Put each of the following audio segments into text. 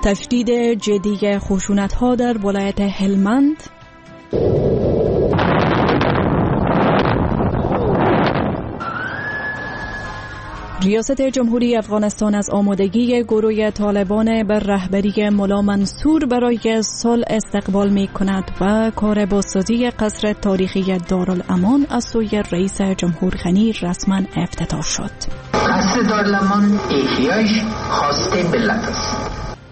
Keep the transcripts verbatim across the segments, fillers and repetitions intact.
تشدید جدی خشونت‌ها در ولایت هلمند، ریاست جمهوری افغانستان از آمادگی گروه طالبان بر رهبری ملا منصور برای صلح استقبال می کند و کار بازسازی قصر تاریخی دارالامان از سوی رئیس جمهور غنی رسما افتتاح شد. قصر دارالامان احیایش خواست ملت است.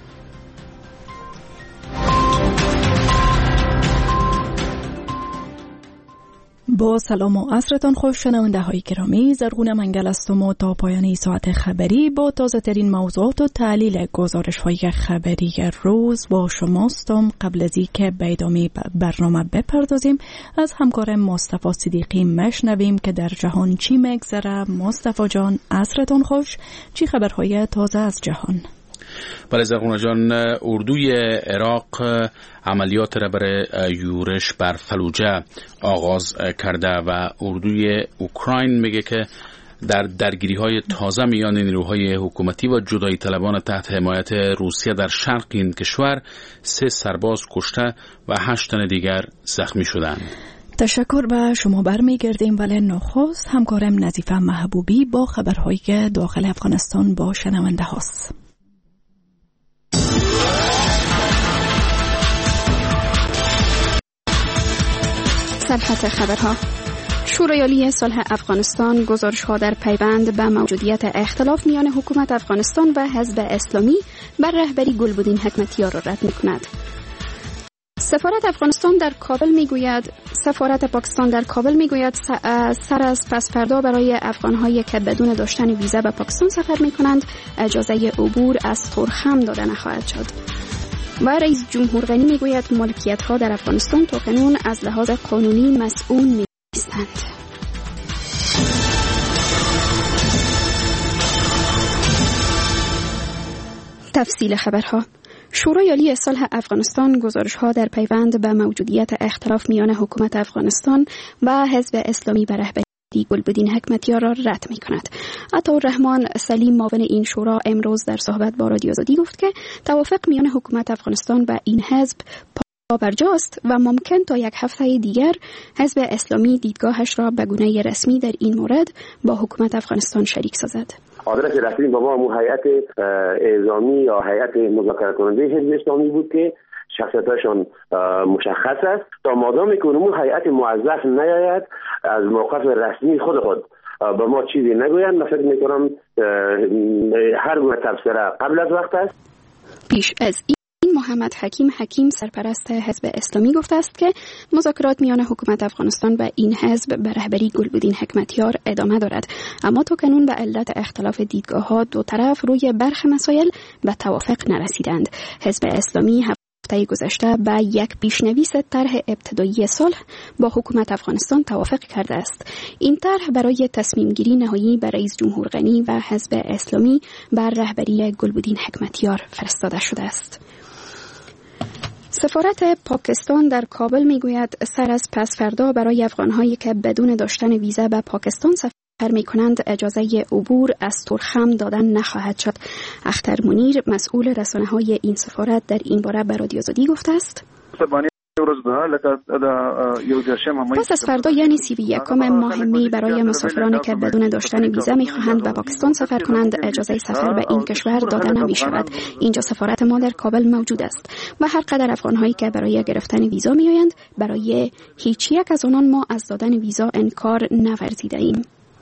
با سلام و عصرتان خوش شنونده های گرامی، زرغون منگل هستم و تا پایان ساعت خبری با تازه ترین موضوعات و تحلیل گزارش های خبری روز با شماستم. قبل از اینکه به ادامه برنامه بپردازیم از همکار مصطفی صدیقی مشنویم که در جهان چی میگذره. مصطفی جان عصرتان خوش، چی خبرهای تازه از جهان؟ بله زرغونه جان، اردوی عراق عملیات را برای یورش بر فلوجه آغاز کرده و اردوی اوکراین میگه که در درگیری های تازه میان نیروهای حکومتی و جدایی طلبان تحت حمایت روسیه در شرق این کشور سه سرباز کشته و هشت تن دیگر زخمی شدند. تشکر به شما برمیگردیم، ولی نخست همکارم نظیفه محبوبی با خبرهای داخل افغانستان با شنونده هاست. سرخط خبرها. شورای عالی صلح افغانستان گزارش‌ها در پیوند به موجودیت اختلاف میان حکومت افغانستان و حزب اسلامی بر رهبری گلبدین حکمتیار را رد می‌کند. سفارت افغانستان در کابل میگوید سفارت پاکستان در کابل میگوید سر از پس فردا برای افغان‌هایی که بدون داشتن ویزا به پاکستان سفر می‌کنند اجازه عبور از تورخم داده نخواهد شد. و رئیس جمهور غنی میگوید ملکیت‌ها در افغانستان تا کنون از لحاظ قانونی مسئول نیستند. تفصیل خبرها. شورای عالی صلح افغانستان گزارش‌ها در پیوند به موجودیت اختلاف میان حکومت افغانستان و حزب اسلامی بر رهبری گلبدین حکمتیار را رد می کند. عطاالرحمن سلیم معاون این شورا امروز در صحبت با رادیو آزادی گفت که توافق میان حکومت افغانستان و این حزب پابرجاست و ممکن تا یک هفته دیگر حزب اسلامی دیدگاهش را به گونه رسمی در این مورد با حکومت افغانستان شریک سازد. آدرس رسمی با ما هیئت اعزامی یا هیئت مذاکره کننده حزب اسلامی بود که شخصیتشان مشخص است. تا مادامی که اونمون هیئت موظف نیاید از موقف رسمی خود خود به ما چیزی نگویند، من فکر میکنم هر گونه تبصره قبل از وقت است. پیش از این محمد حکیم حکیم سرپرست حزب اسلامی گفته است که مذاکرات میان حکومت افغانستان و این حزب به رهبری گلبدین حکمتیار ادامه دارد، اما تا کنون به علت اختلاف دیدگاه‌ها دو طرف روی برخی مسائل به توافق نرسیدند. حزب اسلامی هفته گذشته به یک پیشنویس طرح ابتدایی صلح با حکومت افغانستان توافق کرده است. این طرح برای تصمیم گیری نهایی به رئیس جمهور غنی و حزب اسلامی بر رهبری گلبدین حکمتیار فرستاده شده است. سفارت پاکستان در کابل میگوید سر از پس فردا برای افغان‌هایی که بدون داشتن ویزا به پاکستان سفر می‌کنند اجازه عبور از تورخم دادن نخواهد شد. اختر منیر مسئول رسانه‌های این سفارت در این باره به رادیو آزادی گفته است: پس از فردا یعنی سی و یکم ماه می برای مسافرانی که بدون داشتن ویزا می‌خواهند به پاکستان سفر کنند اجازه سفر به این کشور داده نمی‌شود. اینجا سفارت ما در کابل موجود است و هر قدر افغان‌هایی که برای گرفتن ویزا می‌آیند برای هیچ یک از آنان ما از دادن ویزا انکار نورزیده‌ایم.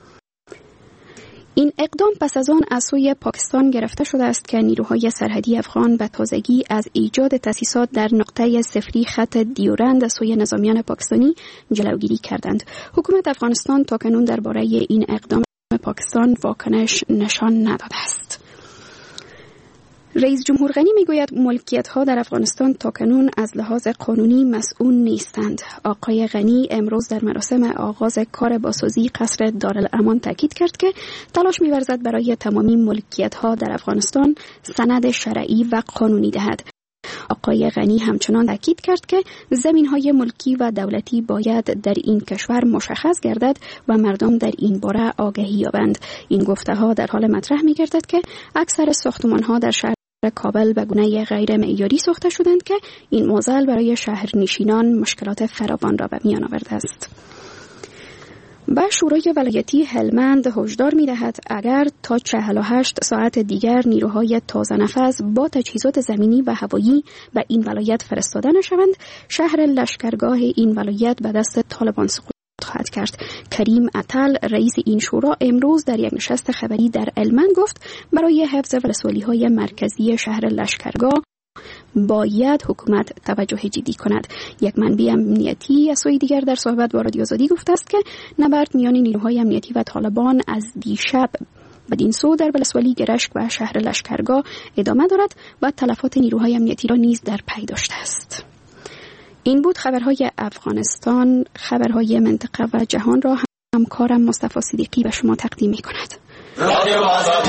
این اقدام پس از آن از سوی پاکستان گرفته شده است که نیروهای سرحدی افغان به تازگی از ایجاد تأسیسات در نقطه صفری خط دیورند از سوی نظامیان پاکستانی جلوگیری کردند. حکومت افغانستان تاکنون درباره این اقدام پاکستان واکنش نشان نداده است. رئیس جمهور غنی میگوید ملکیت‌ها در افغانستان تاکنون از لحاظ قانونی مسئول نیستند. آقای غنی امروز در مراسم آغاز کار بازسازی قصر دارالامان تاکید کرد که تلاش می‌ورزد برای تمامی ملکیت‌ها در افغانستان سند شرعی و قانونی دهد. آقای غنی همچنان تاکید کرد که زمین‌های ملکی و دولتی باید در این کشور مشخص گردد و مردم در این باره آگاهی یابند. این گفته‌ها در حال مطرح می‌گردد که اکثر ساختمان‌ها در شهر کابل به گونه غیر معیاری ساخته شدند که این معضل برای شهرنشینان مشکلات فراوان را به میان آورده است. به شورای ولایتی هلمند هشدار می‌دهد اگر تا چهل و هشت ساعت دیگر نیروهای تازه نفس با تجهیزات زمینی و هوایی به این ولایت فرستاده نشوند، شهر لشکرگاه این ولایت به دست طالبان سقوط خواهد کرد. کریم اتل رئیس این شورا امروز در یک نشست خبری در هلمند گفت برای حفظ ولسوالی‌های مرکزی شهر لشکرگاه باید حکومت توجه جدی کند. یک منبع امنیتی از سوی دیگر در صحبت با رادیو آزادی گفته است که نبرد میان نیروهای امنیتی و طالبان از دیشب بدین سو در ولسوالی گرشک و شهر لشکرگاه ادامه دارد و تلفات نیروهای امنیتی را نیز در پی داشته است. این بود خبرهای افغانستان. خبرهای منطقه و جهان را همکارم مصطفی صدیقی به شما تقدیم می کند. رادیو آزادی.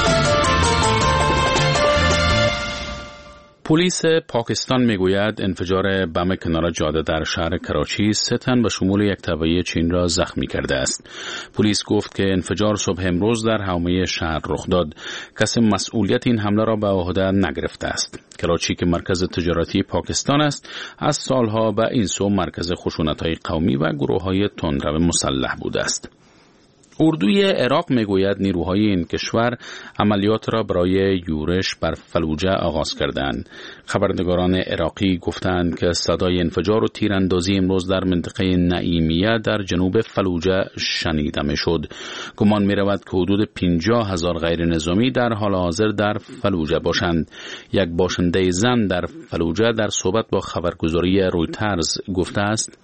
پلیس پاکستان میگوید انفجار بم کنار جاده در شهر کراچی سه تن به شمول یک تابعی چین را زخمی کرده است. پلیس گفت که انفجار صبح امروز در حومه شهر رخ داد. کسی مسئولیت این حمله را به عهده نگرفته است. کراچی که مرکز تجارتی پاکستان است، از سالها به این سو مرکز خشونت‌های قومی و گروه‌های تندرو مسلح بوده است. اردوی عراق میگوید نیروهای این کشور عملیات را برای یورش بر فلوجه آغاز کردند. خبرنگاران عراقی گفتند که صدای انفجار و تیراندازی امروز در منطقه نعیمیه در جنوب فلوجه شنیده میشد. گمان میرود که حدود پنجاه هزار غیر نظامی در حال حاضر در فلوجه باشند. یک باشنده زن در فلوجه در صحبت با خبرگزاری رویترز گفته است: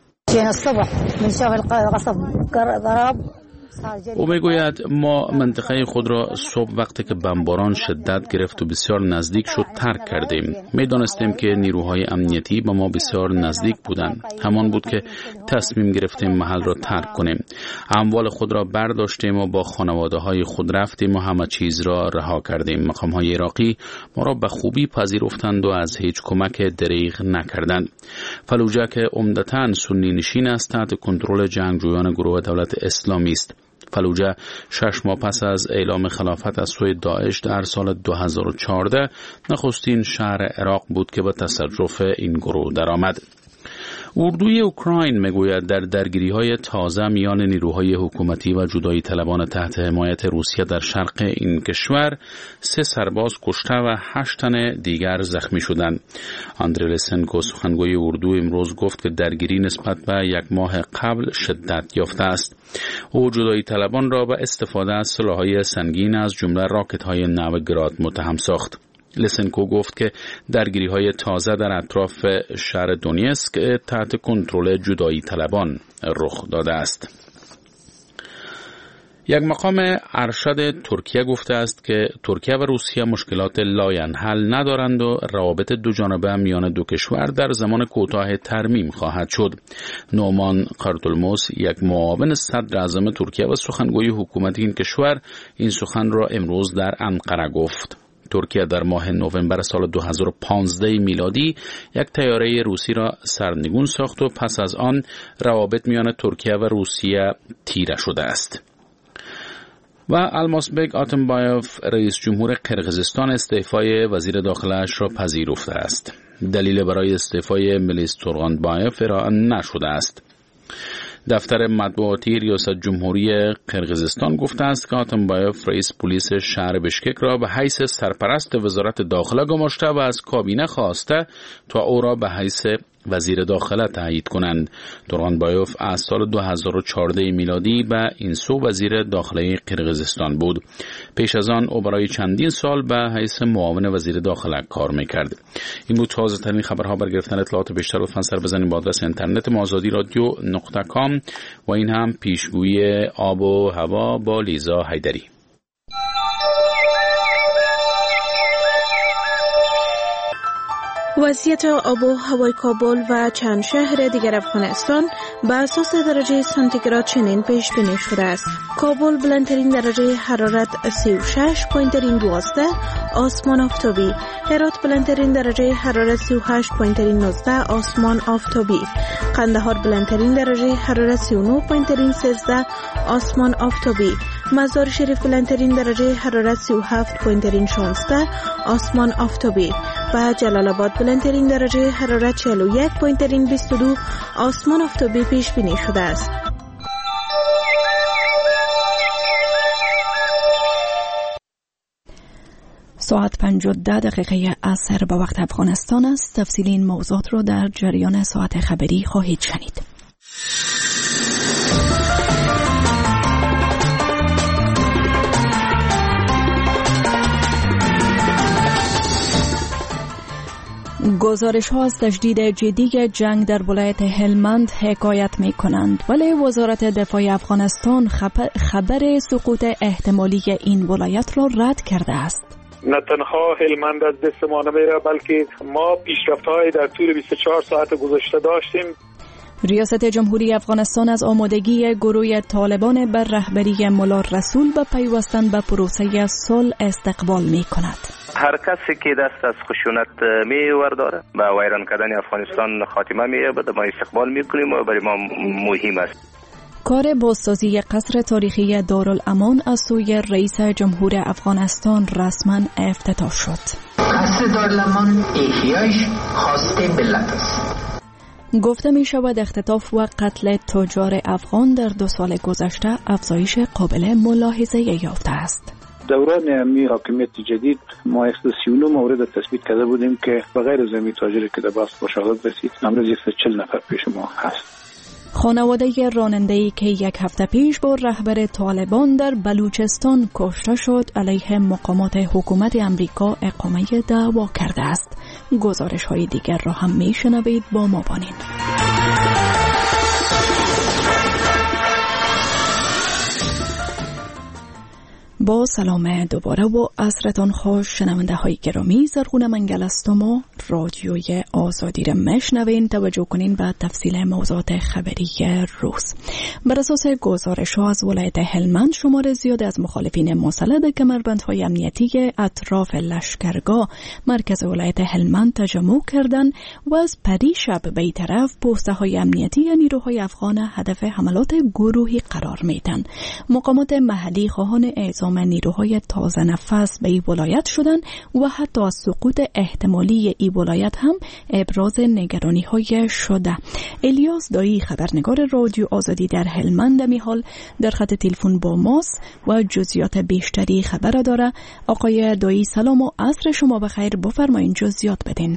او میگوید ما منطقه خود را صبح وقتی که بمباران شدت گرفت و بسیار نزدیک شد ترک کردیم. میدانستیم که نیروهای امنیتی به ما بسیار نزدیک بودند. همان بود که تصمیم گرفتیم محل را ترک کنیم. اموال خود را برداشتیم و با خانواده های خود رفتیم و همه چیز را رها کردیم. مقام های عراقی ما را به خوبی پذیرفتند و از هیچ کمک دریغ نکردند. فلوجه که عمدتاً سنی نشین است تحت کنترل جنگجویان گروه دولت اسلامی است. فلوجه شش ماه پس از اعلام خلافت از سوی داعش در سال دو هزار و چهارده نخستین شهر عراق بود که به تصرف این گروه درآمد. اردوی اوکراین میگوید در درگیری‌های تازه میان نیروهای حکومتی و جدایی طلبان تحت حمایت روسیه در شرق این کشور سه سرباز کشته و هشت تن دیگر زخمی شدند. آندری لسنکو سخنگوی اردو امروز گفت که درگیری نسبت به یک ماه قبل شدت یافته است. او جدایی طلبان را به استفاده از سلاح‌های سنگین از جمله راکت‌های نو گراد متهم ساخت. لسنکو گفت که درگیری‌های تازه در اطراف شهر دونیتسک تحت کنترل جدایی طلبان رخ داده است. یک مقام ارشد ترکیه گفته است که ترکیه و روسیه مشکلات لاینحل ندارند و روابط دو جانبه میان دو کشور در زمان کوتاه ترمیم خواهد شد. نومان قرتولموس، یک معاون صدر اعظم ترکیه و سخنگوی حکومت این کشور، این سخن را امروز در انقره گفت. ترکیه در ماه نوامبر سال دو هزار و پانزده میلادی یک طیاره روسی را سرنگون ساخت و پس از آن روابط میان ترکیه و روسیه تیره شده است. و الماسبک آتمبایوف رئیس جمهور قرقیزستان استعفای وزیر داخله‌اش را پذیرفته است. دلیل برای استعفای ملیس تورغانبایوف ارائه نشده است. دفتر مطبوعاتی ریاست جمهوری قرقیزستان گفته است که آتمبایوف رئیس پلیس شهر بشکک را به حیث سرپرست وزارت داخله گماشته و از کابینه خواسته تا او را به حیث وزیر داخله تعیین کنند. تورغانبایوف از سال دو هزار و چهارده میلادی به این سو وزیر داخله قرقیزستان بود. پیش از آن او برای چندین سال به حیث معاون وزیر داخله کار میکرد. این بود تازه ترین خبرها. برای گرفتن اطلاعات بیشتر لطفاً سر بزنید به آدرس اینترنت ما آزادی رادیو نقطه کام و این هم پیشگویی آب و هوا با لیزا حیدری. وضعیت آب و هوای کابل و چند شهر دیگر افغانستان بر اساس درجه سانتیگراد چنین پیش بینی شده است. کابل بلندترین درجه حرارت سی و شش پوینت دوازده آسمان آفتابی، هرات بلندترین درجه حرارت سی و هشت پوینت نوزده آسمان آفتابی، قندهار بلندترین درجه حرارت سی و نه پوینت سیزده آسمان آفتابی، مزار شریف بلندترین درجه حرارت سی و هفت پوینت شانزده آسمان آفتابی و جلال آباد بلندترین درجه حرارت چهل و یک پوینت بیست و دو آسمان آفتابی پیش بینی شده است. ساعت پنج و ده دقیقه عصر به وقت افغانستان است. تفصیل این موضوعات را در جریان ساعت خبری خواهید شنید. گزارش ها از تشدید جدی جنگ در ولایت هلمند حکایت می کنند، ولی وزارت دفاع افغانستان خبر سقوط احتمالی این ولایت را رد کرده است. نه تنها هلمند از دست ما نمیره، بلکه ما پیشرفت‌های در طول بیست و چهار ساعت گذشته داشتیم. ریاست جمهوری افغانستان از آمادگی گروه طالبان بر رهبری ملا رسول به پیوستن به پروسه صلح استقبال می کند. هر کسی که دست از خشونت می ورداره به ویران کردن افغانستان خاتمه می یابد، ما استقبال می کنیم و برای ما مهم است. کار بازسازی قصر تاریخی دارالامان از سوی رئیس جمهور افغانستان رسما افتتاح شد. قصر دارالامان احیایش خواسته ملت است. گفته می شود اختطاف و قتل تجار افغان در دو سال گذشته افزایش قابل ملاحظه یافته است. دوران امنی حاکمیت جدید ما یک سی و نه مورد تثبیت کرده بودیم که بغیر از امنی تاجری که در باست مشاهدات رسید، امروز یک صد و چهل نفر پیش ما هست. خانواده راننده‌ای که یک هفته پیش با رهبر طالبان در بلوچستان کشته شد علیه مقامات حکومت امریکا اقامه دعوا کرده است. گزارش های دیگر را هم میشنوید، با ما بانید. با سلام دوباره و عصرتان خوش شنونده های گرامی. زرغون منگل هستم و رادیوی آزادی را میشنوین. توجه کنین به تفصیل موضوعات خبری روز. بر اساس گزارش ها از ولایت هلمند شمار زیاد از مخالفین مسلح کمربندهای امنیتی اطراف لشکرگاه مرکز ولایت هلمند تجمع کردند و از پریشب به این طرف پوسته های امنیتی نیروهای افغان هدف حملات گروهی قرار میدن. مقامات محلی خواهان اعزام نیروهای تازه نفس به این ولایت شدن و حتی از سقوط احتمالی این ولایت هم ابراز نگرانی های شده. الیاس دایی خبرنگار رادیو آزادی در هلمند می حال در خط تلفن با ماست و جزئیات بیشتری خبر داره. آقای دایی سلام و عصر شما بخیر، بفرمایید جزئیات بدین.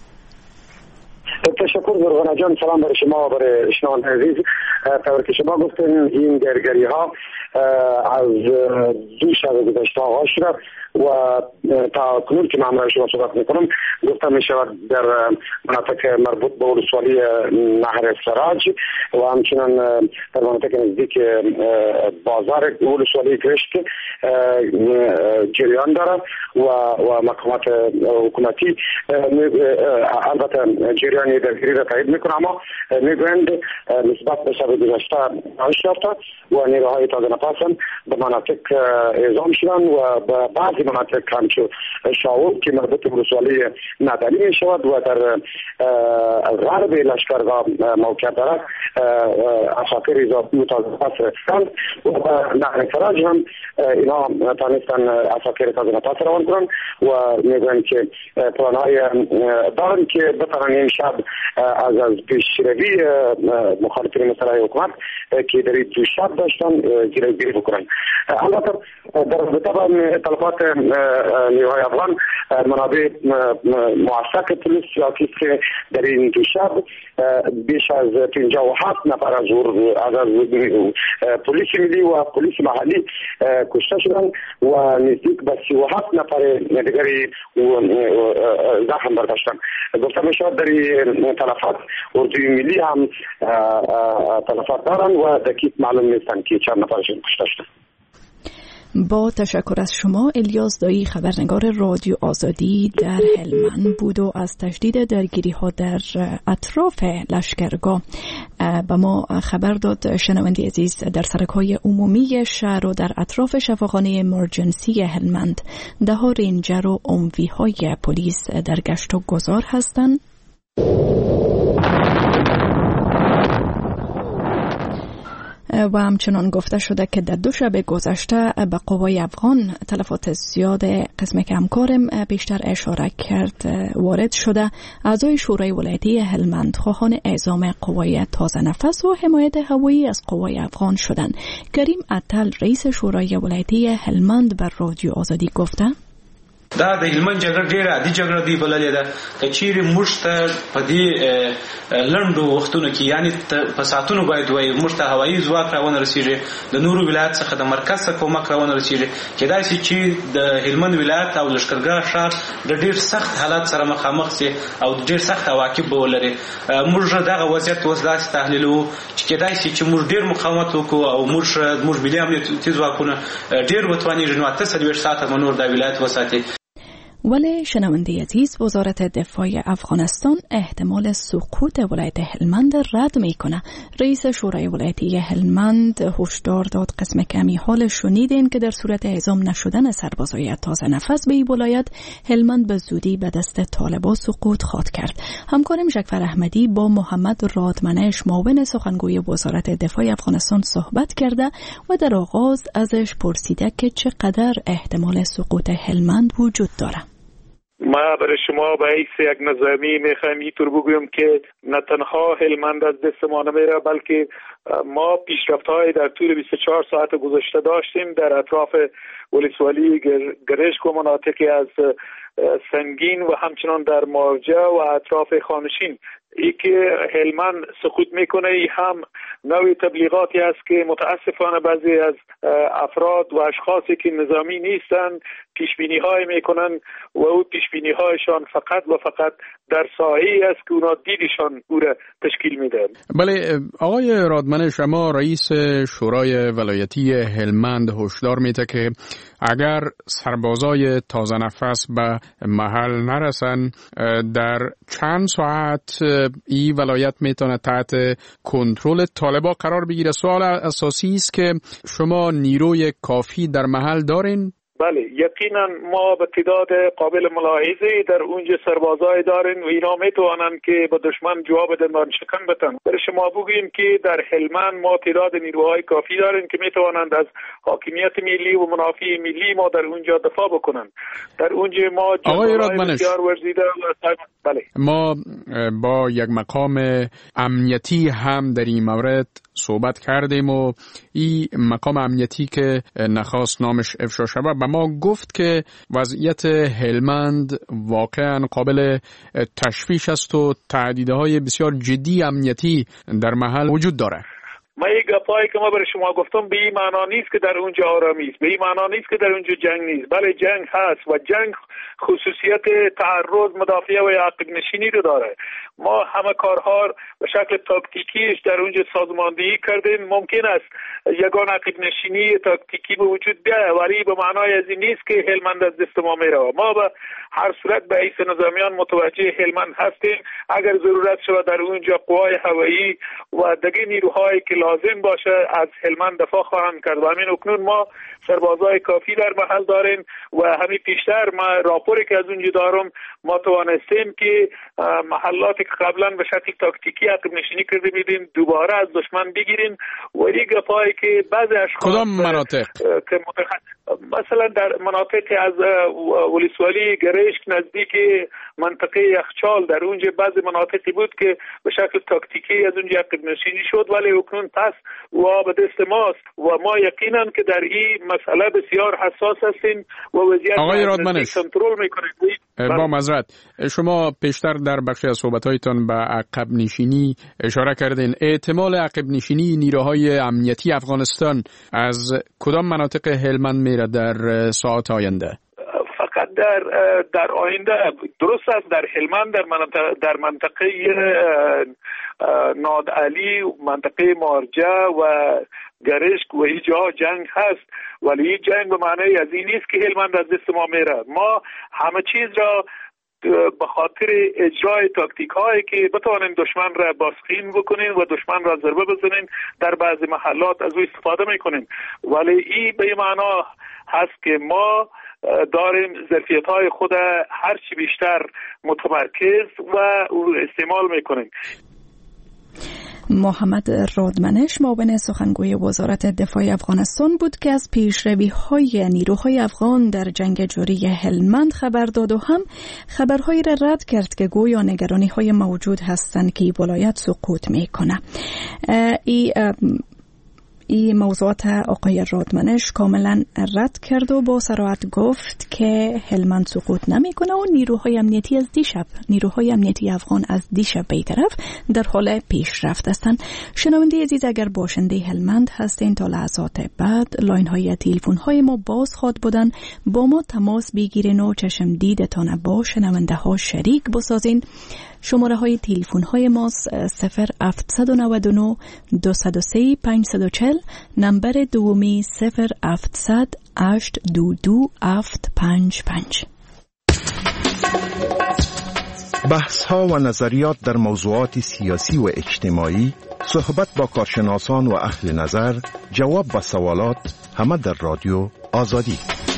تشکر زرغانه جان، سلام برای شما و برای شنوندگان عزیز. طور که شما گفتین این درگیری ها از دو شب گذشته آغاز شده و تا کنون که من شما صحبت میکنم گفتم میشود در مناطق مربوط به ولسوالی نهر سراج و همچنان در مناطق نزدیک بازار ولسوالی گشت جریان داره و و مقامات حکومتی البته جریان درگیری را تایید میکنه، اما میگویند نسبت به شب گذشته کاهش یافته و نیروهای تازه نفس به مناطق اعزام شدن و به بعضی مناطق همچون شاور که مربوط به ولسوالی ندلی می شود و در غرب لشکرگاه موقع دارد عساکر اضافی تازه نفس رسیدند و نهر فراج هم اینا تانستن عساکر تازه نفس روان کنند و میگویند که پلانهای دارن که بتوانند این شب از از پیشروی مخالفین مسلح حکومت که در این دو شب داشتن جلوگیری بکنن. البته در رابطه با تلفات نیروهای افغان منابع موثق پلیس یافت که در این دو شب بیش از پنجاه و هفت نفر از از پلیس ملی و پلیس محلی کشته شدند و نزدیک به سی و هفت نفر دیگری زخم برداشتند. گفته میشود در این تلفات اردوی ملی هم تلفات دارند و دقیق معلوم نیستند که چند نفرشون کشته شدند. با تشکر از شما. الیاس دایی خبرنگار رادیو آزادی در هلمند بود و از تشدید درگیری ها در اطراف لشکرگاه به ما خبر داد. شنونده عزیز، در سرک‌های عمومی شهر و در اطراف شفاخانه امرجنسی هلمند ده ها رینجر و اموی های پلیس در گشت و گذار هستند. و همچنان گفته شده که در دو شب گذشته به قوای افغان تلفات زیاد، قسم که همکارم بیشتر اشاره کرد وارد شده. اعضای شورای ولایتی هلمند خواهان اعزام قوای تازه نفس و حمایت هوایی از قوای افغان شدند. کریم اتل رئیس شورای ولایتی هلمند بر رادیو آزادی گفته: دا د هلمند جګړه ډیره عادي جګړه دی بللې ده که چیرې موږ ته په دې لنډو وختونو کې یعنی په ساعتونو باید وایي موږ ته هوایي ځواک راونه رسیږي د نورو ولایت څخه د مرکز څخه کومک راونه رسیږي کېدای شي چې د هلمند ولایت او لښکرګاه ښار د ډیر سخت حالات سره مخامخ سي او د ډیر سخت عواقب به ولري. موږ دغه وضعیت اوس داسې تحلیلوو چې کېدای شي چې موږ ډیر مقاومت وکړو او موږ موږ ملي امنیتي ځواکونه ډیر وتوانیږي نو اته څلوېښت ساعته به نور د ولایت وساتي. ولی شنونده عزیز، وزارت دفاع افغانستان احتمال سقوط ولایت هلمند رد میکنه. رئیس شورای ولایتی هلمند هشدار داد قسم کمی حال شنیدین که در صورت اعزام نشدن سربازای تازه نفس به این ولایت، هلمند به زودی به دست طالبان سقوط خواهد کرد. همکارم جعفر احمدی با محمد رادمنش معاون سخنگوی وزارت دفاع افغانستان صحبت کرده و در آغاز ازش پرسیده که چقدر احتمال سقوط هلمند وجود داره. ما برای شما به حیث یک نظامی میخوایم اینطور بگویم که نه تنها هلمند از دست ما نمیره، بلکه ما پیشرفت‌های در طول بیست و چهار ساعت گذشته داشتیم در اطراف ولسوالی گرشک و مناطقی از سنگین و همچنان در مارجه و اطراف خانشین. ای که هلمند سقوط میکنه ای هم نوع تبلیغاتی است که متاسفانه بعضی از افراد و اشخاصی که نظامی نیستن پیشبینی های میکنن و او پیشبینی هایشان فقط و فقط در ساحه‌ای است که اونا دیدشان او را تشکیل میدن. بله آقای رادمن، شما رئیس شورای ولایتی هلمند هشدار میده که اگر سربازای تازه نفس به محل نرسن در چند ساعت این ولایت میتونه تحت کنترل طالبان قرار بگیره. سوال اساسی است که شما نیروی کافی در محل دارین؟ بله یقینا ما به تعداد قابل ملاحظه در اونجا سربازای داریم و اینا میتوانند که به دشمن جواب دندان شکن بتن. برای شما بگوییم که در هلمند ما تعداد نیروهای کافی داریم که میتوانند از حاکمیت ملی و منافع ملی ما در اونجا دفاع بکنند. در اونجا ما جنگ‌های بسیار ورزیده و بله ما با یک مقام امنیتی هم در این مورد صحبت کردیم و این مقام امنیتی که نخواست نامش افشا شود به ما گفت که وضعیت هلمند واقعا قابل تشویش است و تهدیدهای بسیار جدی امنیتی در محل وجود داره. ما یک گپایی که ما برای شما گفتم به این معنا نیست که در اونجا آرامی است، به این معنا نیست که در اونجا جنگ نیست، بله جنگ هست و جنگ خصوصیت تعرض، مدافعه و عقب نشینی رو داره. ما همه کارها به شکل تاکتیکیش در اونجا سازماندهی کردیم. ممکن است یگان عقب نشینی تاکتیکی به وجود بیاید ولی به معنای از این نیست که هلمند از دست ما میره. ما به هر صورت به حیث نظامیان متوجه هلمند هستیم. اگر ضرورت شود در اونجا قوای هوایی و دیگر نیروهایی که لازم باشه از هلمند دفاع خواهند کرد و همین اکنون ما سربازای کافی در محل داریم و همین پیشتر ما راپوری که از اونجا دارم ما توانستیم که محلات که قبلا به شکل تاکتیکی عقب نشینی کرده میدیم دوباره از دشمن بگیریم و دیگه گپایی که بعضی اشخاص کدام مناطق که مثلا در مناطق از ولسوالی گرشک نزدیک منطقه یخچال در اونجا بعضی مناطقی بود که به شکل تاکتیکی از اونجا عقب نشینی شد ولی اکنون پس و به دست ماست و ما یقینا که در این مسئله بسیار حساس هستیم و وضعیت آقای رادمنش کنترل میکنیم. با معذرت شما پیشتر در بخشی از صحبت‌هایتان به عقب نشینی اشاره کردین. احتمال عقب نشینی نیروهای امنیتی افغانستان از کدام مناطق هلمند میره در ساعات آینده؟ فقط در در آینده درست است در هلمند در منطقه در منطقه نادعلی، منطقه مارجه و گرشک و این جا جنگ هست، ولی این جنگ به معنی از این نیست که هلمند از دست ما میره. ما همه چیز را به خاطر اجرای تاکتیک هایی که بتوانیم دشمن را بازخین بکنیم و دشمن را ضربه بزنیم در بعضی محلات از او استفاده میکنیم، ولی این به معنا هست که ما داریم ظرفیت های خود هر چی بیشتر متمرکز و استعمال میکنیم. محمد رادمنش معاون سخنگوی وزارت دفاع افغانستان بود که از پیشروی‌های نیروهای افغان در جنگ جاری هلمند خبر داد و هم خبرهایی را رد کرد که گویا نگرانی‌های موجود هستند که ولایت سقوط می‌کنه. ای این موضوعات آقای رادمنش کاملا رد کرد و با صراحت گفت که هلمند سقوط نمیکنه و نیروهای امنیتی از دیشب نیروهای امنیتی افغان از دیشب به طرف در حال پیشرفت هستند. شنونده عزیز، اگر باشنده هلمند هستین تا لحظات بعد لاین های تلفن های ما باز خواد بودن، با ما تماس بگیرین و چشم دیدتان با شنونده ها شریک بسازین. شماره های تلفن های ما صفر هفت نه نه دو صفر سه پنج چهار صفر، نمبر دومی صفر هفت صفر هشت دو دو هفت پنج پنج. بحث ها و نظریات در موضوعات سیاسی و اجتماعی، صحبت با کارشناسان و اهل نظر، جواب و سوالات، همه در رادیو آزادی.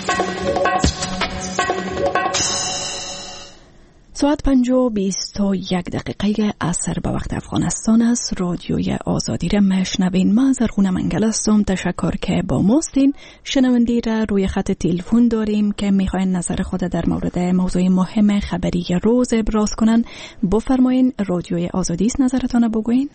ساعت پنج و بیست و یک دقیقه عصر به وقت افغانستان است. رادیوی آزادی را میشنوین. من زرغونه منگل هستم. تشکر که با ماستین. شنوندی را روی خط تلفن داریم که میخواین نظر خود در مورد موضوع مهم خبری روز ابراز کنن. بفرمایین. رادیوی آزادی است، نظرتان بگوین.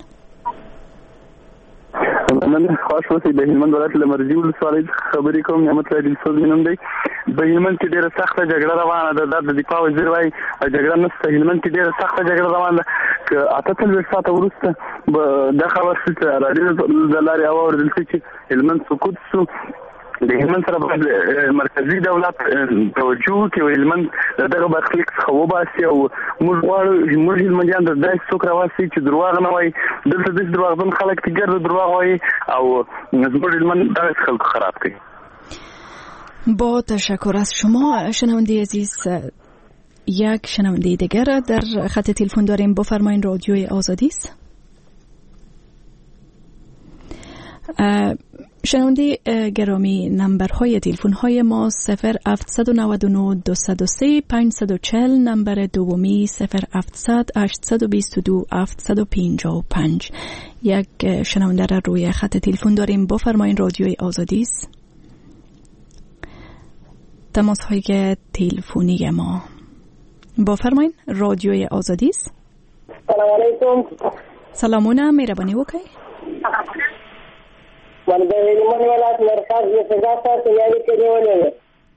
من خواهش وسی به هلمند ولایت لمرجی ولسوالۍ خبرې کوم. نعمت الله دلسوز مې نوم دی. په هلمند کې ډېره سخته جګړه روانه ده. دا د دفاع وزیر وایي جګړه نشته. هلمند کې ډېره سخته جګړه روانه ده. که اته څلوېښت ساعته وروسته به دا خبر شي چې راډیو د لارې واورېدل شي چې هلمند سقوط شو. د هلمند سره باید مرکزي دولت توجه وکړي او هلمند دغه برخلیک څخه وباسي او موږ غواړو موږ هلمندیان د داسې څوک راواسي چې درواغ نه وایي. دلته داسې درواغجن خلک چې ګرده درواغ وایي او زموږ هلمند دغسې خلکو خراب کوي. با تشکر از شما. شنونده عزیز، یک شنونده دیگر در خط تلفن داریم. بفرمایین. رادیوی آزادی است. شنونده گرامی، نمبرهای تلفن های ما صفر هفت نه نه دو صفر سه پنج چهار صفر، نمبر دومی صفر هفت صفر هشت دو دو هفت پنج پنج. یک شنونده را روی خط تلفن داریم. بفرمایین. رادیوی آزادی است. تماس های تلفنی ما. بفرمایین. رادیوی آزادی است. سلام علیکم. سلامونه. مهربانی وکړئ. من د هلمند ولایت مرکز له فضا څخه تیاری کړې ولې.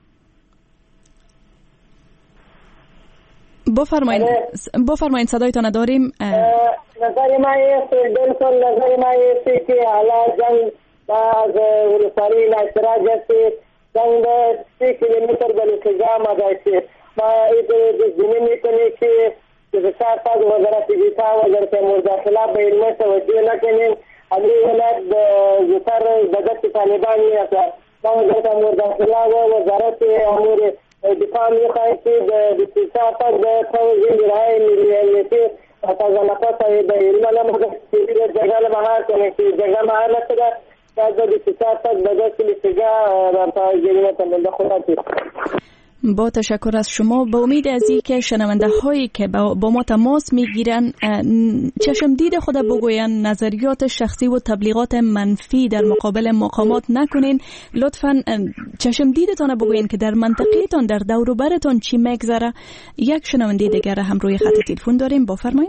بفرمایید. بفرمایید. صدایتان داریم. نظر ما است بالکل نظر ما است که حالا جنگ از ولسوالی اعتراض است. جنگ سی کیلومتر بلوچستان مدرسه ما ایده زمین میکنه که بسیار از وزارت دفاع و وزارت مداخله به علم توجه نکنیم. امری ولایت د زوتر دغه طالبان نه ما وزارت مداخله و وزارت امور دفاع میخوای چې د سیاست د توجیه رای ملي تازه نقطه د علم له مخې د جګړه مهار کوي چې جګړه مهار نه ده. دا د سیاست دغه سلیقه راځي ته د خلاصې. با تشکر از شما. با امید از این که شنونده هایی که با ما تماس میگیرن چشم دید خود بگوین، نظریات شخصی و تبلیغات منفی در مقابل مقامات نکنین. لطفاً چشم دیدتان بگوین که در منطقه‌تان در دور و برتان چی میگذره. یک شنونده دیگر هم روی خط تلفن داریم. بفرمایین.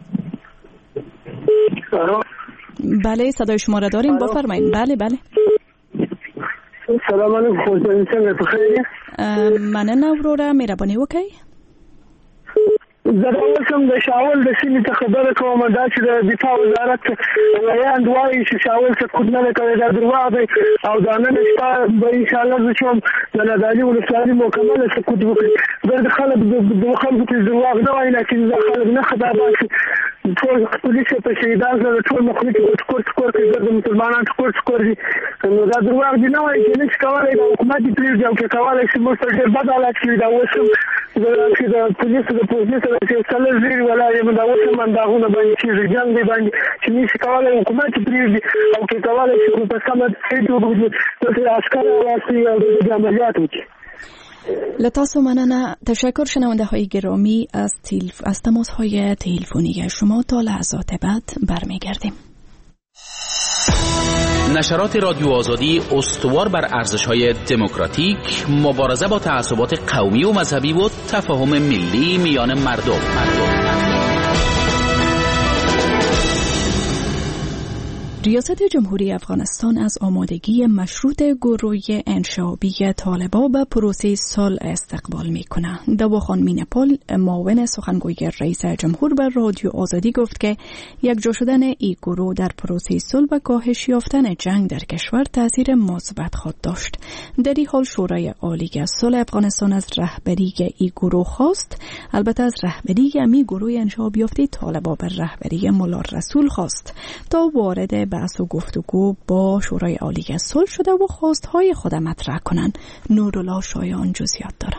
بله، صدای شما را داریم. بفرمایین. بله بله. سلام علیکم. خوشتون څنګه په خیر؟ مننه وروره. مهرباني وکړئ. زه کوم د شاول د سیمې ته خبره کوم. دا چې د دفاع وزارت ویاند وایي چې شاول څه خود نه کوي، دا درواغ دی او دا نن شپه به انشاءالله زه چې د نادعلي ولسوالي مکمله سقوط وکړي. دا د خلک د خلکو کې درواغ نه وایي، لکن دا خلک نه خبر باسي ټول پولیس په شهیدان سره ټول مخلوق ټکور ټکور کوي مسلمانان ټکور ټکور دي نو دا دروغ دي نه وایي چې نشي کولای د حکومت پریږدي او که کولای شي موږ ډېر بد حالات کې دا اوس هم د پولیس د پولیس د فیصله زیري ولاړ یم دا اوس هم اندازونه باندې کېږي جنګ دی باندې چې نشي کولای حکومت پریږدي او که کولای شي په سمه توګه وګوري چې عسکر راسي او د عملیات وکړي. لطاسو مننه. تشکر شنونده های گرامی از تلف... از تماس های تلفنی شما. تا لحظات بعد برمیگردیم. نشرات رادیو آزادی استوار بر ارزش‌های دموکراتیک، مبارزه با تعصبات قومی و مذهبی و تفاهم ملی میان مردم. مردم. ریاست جمهوری افغانستان از آمادگی مشروط گروه انشابی طالبان به پروسه صلح استقبال می‌کند. دواخان مینپال معاون سخنگوی رئیس جمهور به رادیو آزادی گفت که یکجا شدن این گروه در پروسه صلح و کاهش یافتن جنگ در کشور تاثیر مثبت خواهد داشت. در این حال شورای عالی صلح افغانستان از رهبری این گروه خواست، البته از رهبری این گروه انشابی یافته طالبان بر رهبری ملا رسول خواست تا وارد بحث و گفتگو با شورای عالی صلح شده و خواستهای خود مطرح کنند. نورالله شایان جزئیات دارد.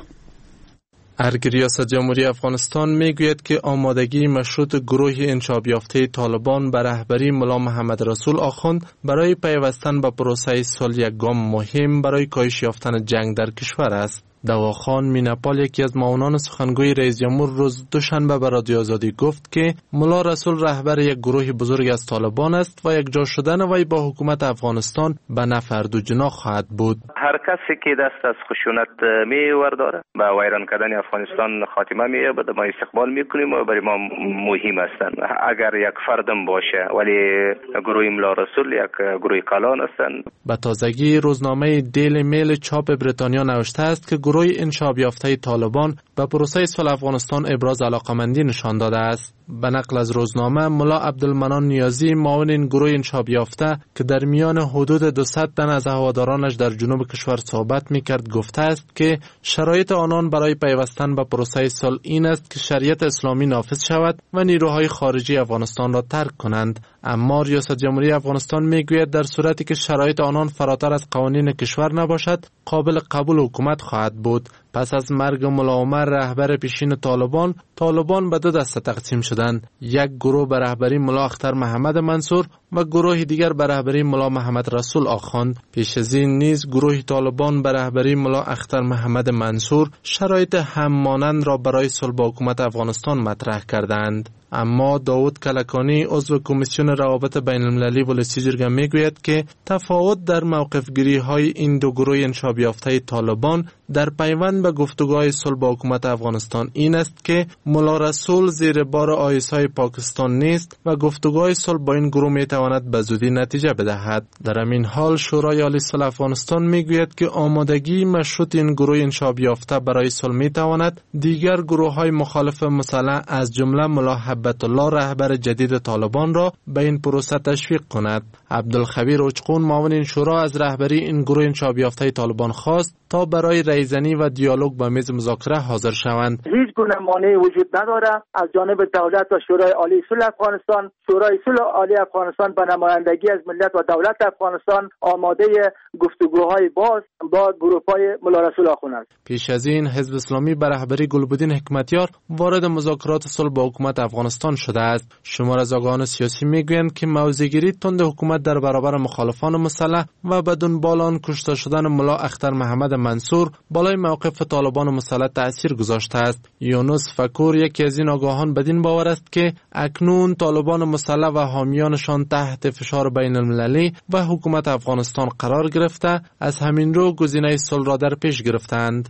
ارگ ریاست جمهوری افغانستان میگوید که آمادگی مشروط گروه انشاب یافته طالبان به رهبری ملا محمد رسول آخوند برای پیوستن به پروسه صلح یک گام مهم برای کاهش یافتن جنگ در کشور است. دواخان مینپال یکی از معاونان سخنگوی رئیس جمهور روز دوشنبه به رادیو آزادی گفت که ملا رسول رهبر یک گروه بزرگ از طالبان است و یکجا شدن وی با حکومت افغانستان به نفع دو جناح خواهد بود. هر کسی که دست از خشونت می ورداره به ویران کردن افغانستان خاتمه مییابد، ما استقبال میکنیم و برای ما مهم هستند. اگر یک فردم باشه ولی گروه ملا رسول یک گروه کلان هستند. به تازگی روزنامه دیلی میل چاپ بریتانیا نوشته است که گروه انشاب یافته طالبان به پروسه صلح افغانستان ابراز علاقمندی نشان داده است. به نقل از روزنامه، ملا عبدالمنان نیازی معاون این گروه انشاب یافته که در میان حدود دویست تن از هوادارانش در جنوب کشور صحبت میکرد گفته است که شرایط آنان برای پیوستن به پروسه صلح این است که شریعت اسلامی نافذ شود و نیروهای خارجی افغانستان را ترک کنند. اما ریاست جمهوری افغانستان میگوید در صورتی که شرایط آنان فراتر از قوانین کشور نباشد قابل قبول حکومت خواهد بود. پس از مرگ ملا عمر رهبر پیشین طالبان، طالبان به دو دسته تقسیم شدند. یک گروه به رهبری ملا اختر محمد منصور و گروه دیگر به رهبری ملا محمد رسول آخوند. پیش از این نیز گروه طالبان به رهبری ملا اختر محمد منصور شرایط هممانند را برای صلح با حکومت افغانستان مطرح کردند. اما داود کلکانی عضو کمیسیون روابط بین المللی ولسی جرگه میگوید که تفاوت در موقف گیری های این دو گروه انشاب یافته طالبان در پیوند به گفتگوهای صلح با حکومت افغانستان این است که ملا رسول زیر بار آیس‌های پاکستان نیست و گفتگوهای صلح با این گروه میتواند به زودی نتیجه بدهد. در همین حال شورای عالی صلح افغانستان میگوید که آمادگی مشروط این گروه انشاب یافته برای صلح میتواند دیگر گروه‌های مخالف مسلح از جمله ملا حبت الله رهبر جدید طالبان را به این پروسه تشویق کند. عبدالخبیر اوچقون معاون این شورا از رهبری این گروه انشاب یافته طالبان خواست تا برای رایزنی و دیالوگ به میز مذاکره حاضر شوند. هیچ گونه مانعی وجود نداره از جانب دولت و شورای عالی صلح افغانستان. شورای صلح عالی افغانستان به نمایندگی از ملت و دولت افغانستان آماده گفتگوهای باز با گروه‌های ملا رسول آخوند است. پیش از این حزب اسلامی به رهبری گلبدین حکمتیار وارد مذاکرات صلح با حکومت افغانستان شده است. شمار از آگاهان سیاسی میگویند که موضع‌گیری تند حکومت در برابر مخالفان مسلح و بدون بالان کشته شدن ملا اختر محمد منصور بالای موقف طالبان مسلح تأثیر گذاشته است. یونس فکور یکی از این آگاهان بدین باور است که اکنون طالبان مسلح و حامیانشان تحت فشار بین المللی و حکومت افغانستان قرار گرفته از همین رو گزینه صلح را در پیش گرفتند.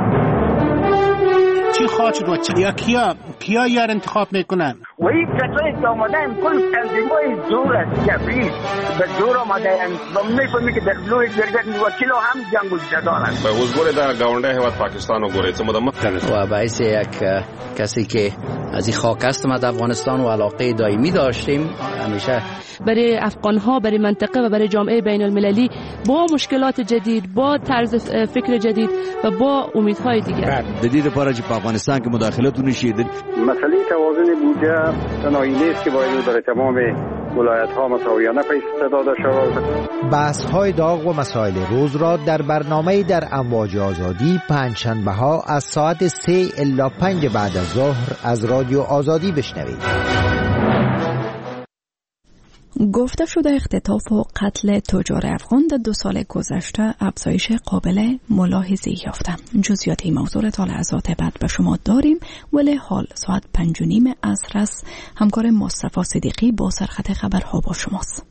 چی خواهد شد و چی؟ یا کیا کیا یار انتخاب میکنن؟ و این کسایی که آمدن کل تنظیمای زور است جبری به زور آمدن و میفهمی که در لوی جرگت وکیل هم جنگ و جدارن به حضور در گاونده هیواد پاکستان و گوریت مدام و باعث یک کسی که از این خاک است ما افغانستان و علاقه دائمی داشتیم همیشه برای افغان ها، برای منطقه و برای جامعه بین المللی با مشکلات جدید، با طرز فکر جدید و با امیدهای دیگر. د دې لپاره چې په افغانستان هستن که مداخلتون شیدید. مسئله توازن بودجه تنهایی نیست که باید برای تمام ولایت ها مساویانه پیش داده شود. بحث های داغ و مسائل روز را در برنامه در امواج آزادی پنجشنبه ها از ساعت سه الی پنج بعد از ظهر از رادیو آزادی بشنوید. گفته شده اختطاف و قتل تجار افغان در دو سال گذشته افزایش قابل ملاحظه‌ای یافته. جزئیات این موضوع را تا لحظات بعد به شما داریم، ولی حال ساعت پنج و نیم عصر است. همکار مصطفی صدیقی با سرخط خبرها با شماست.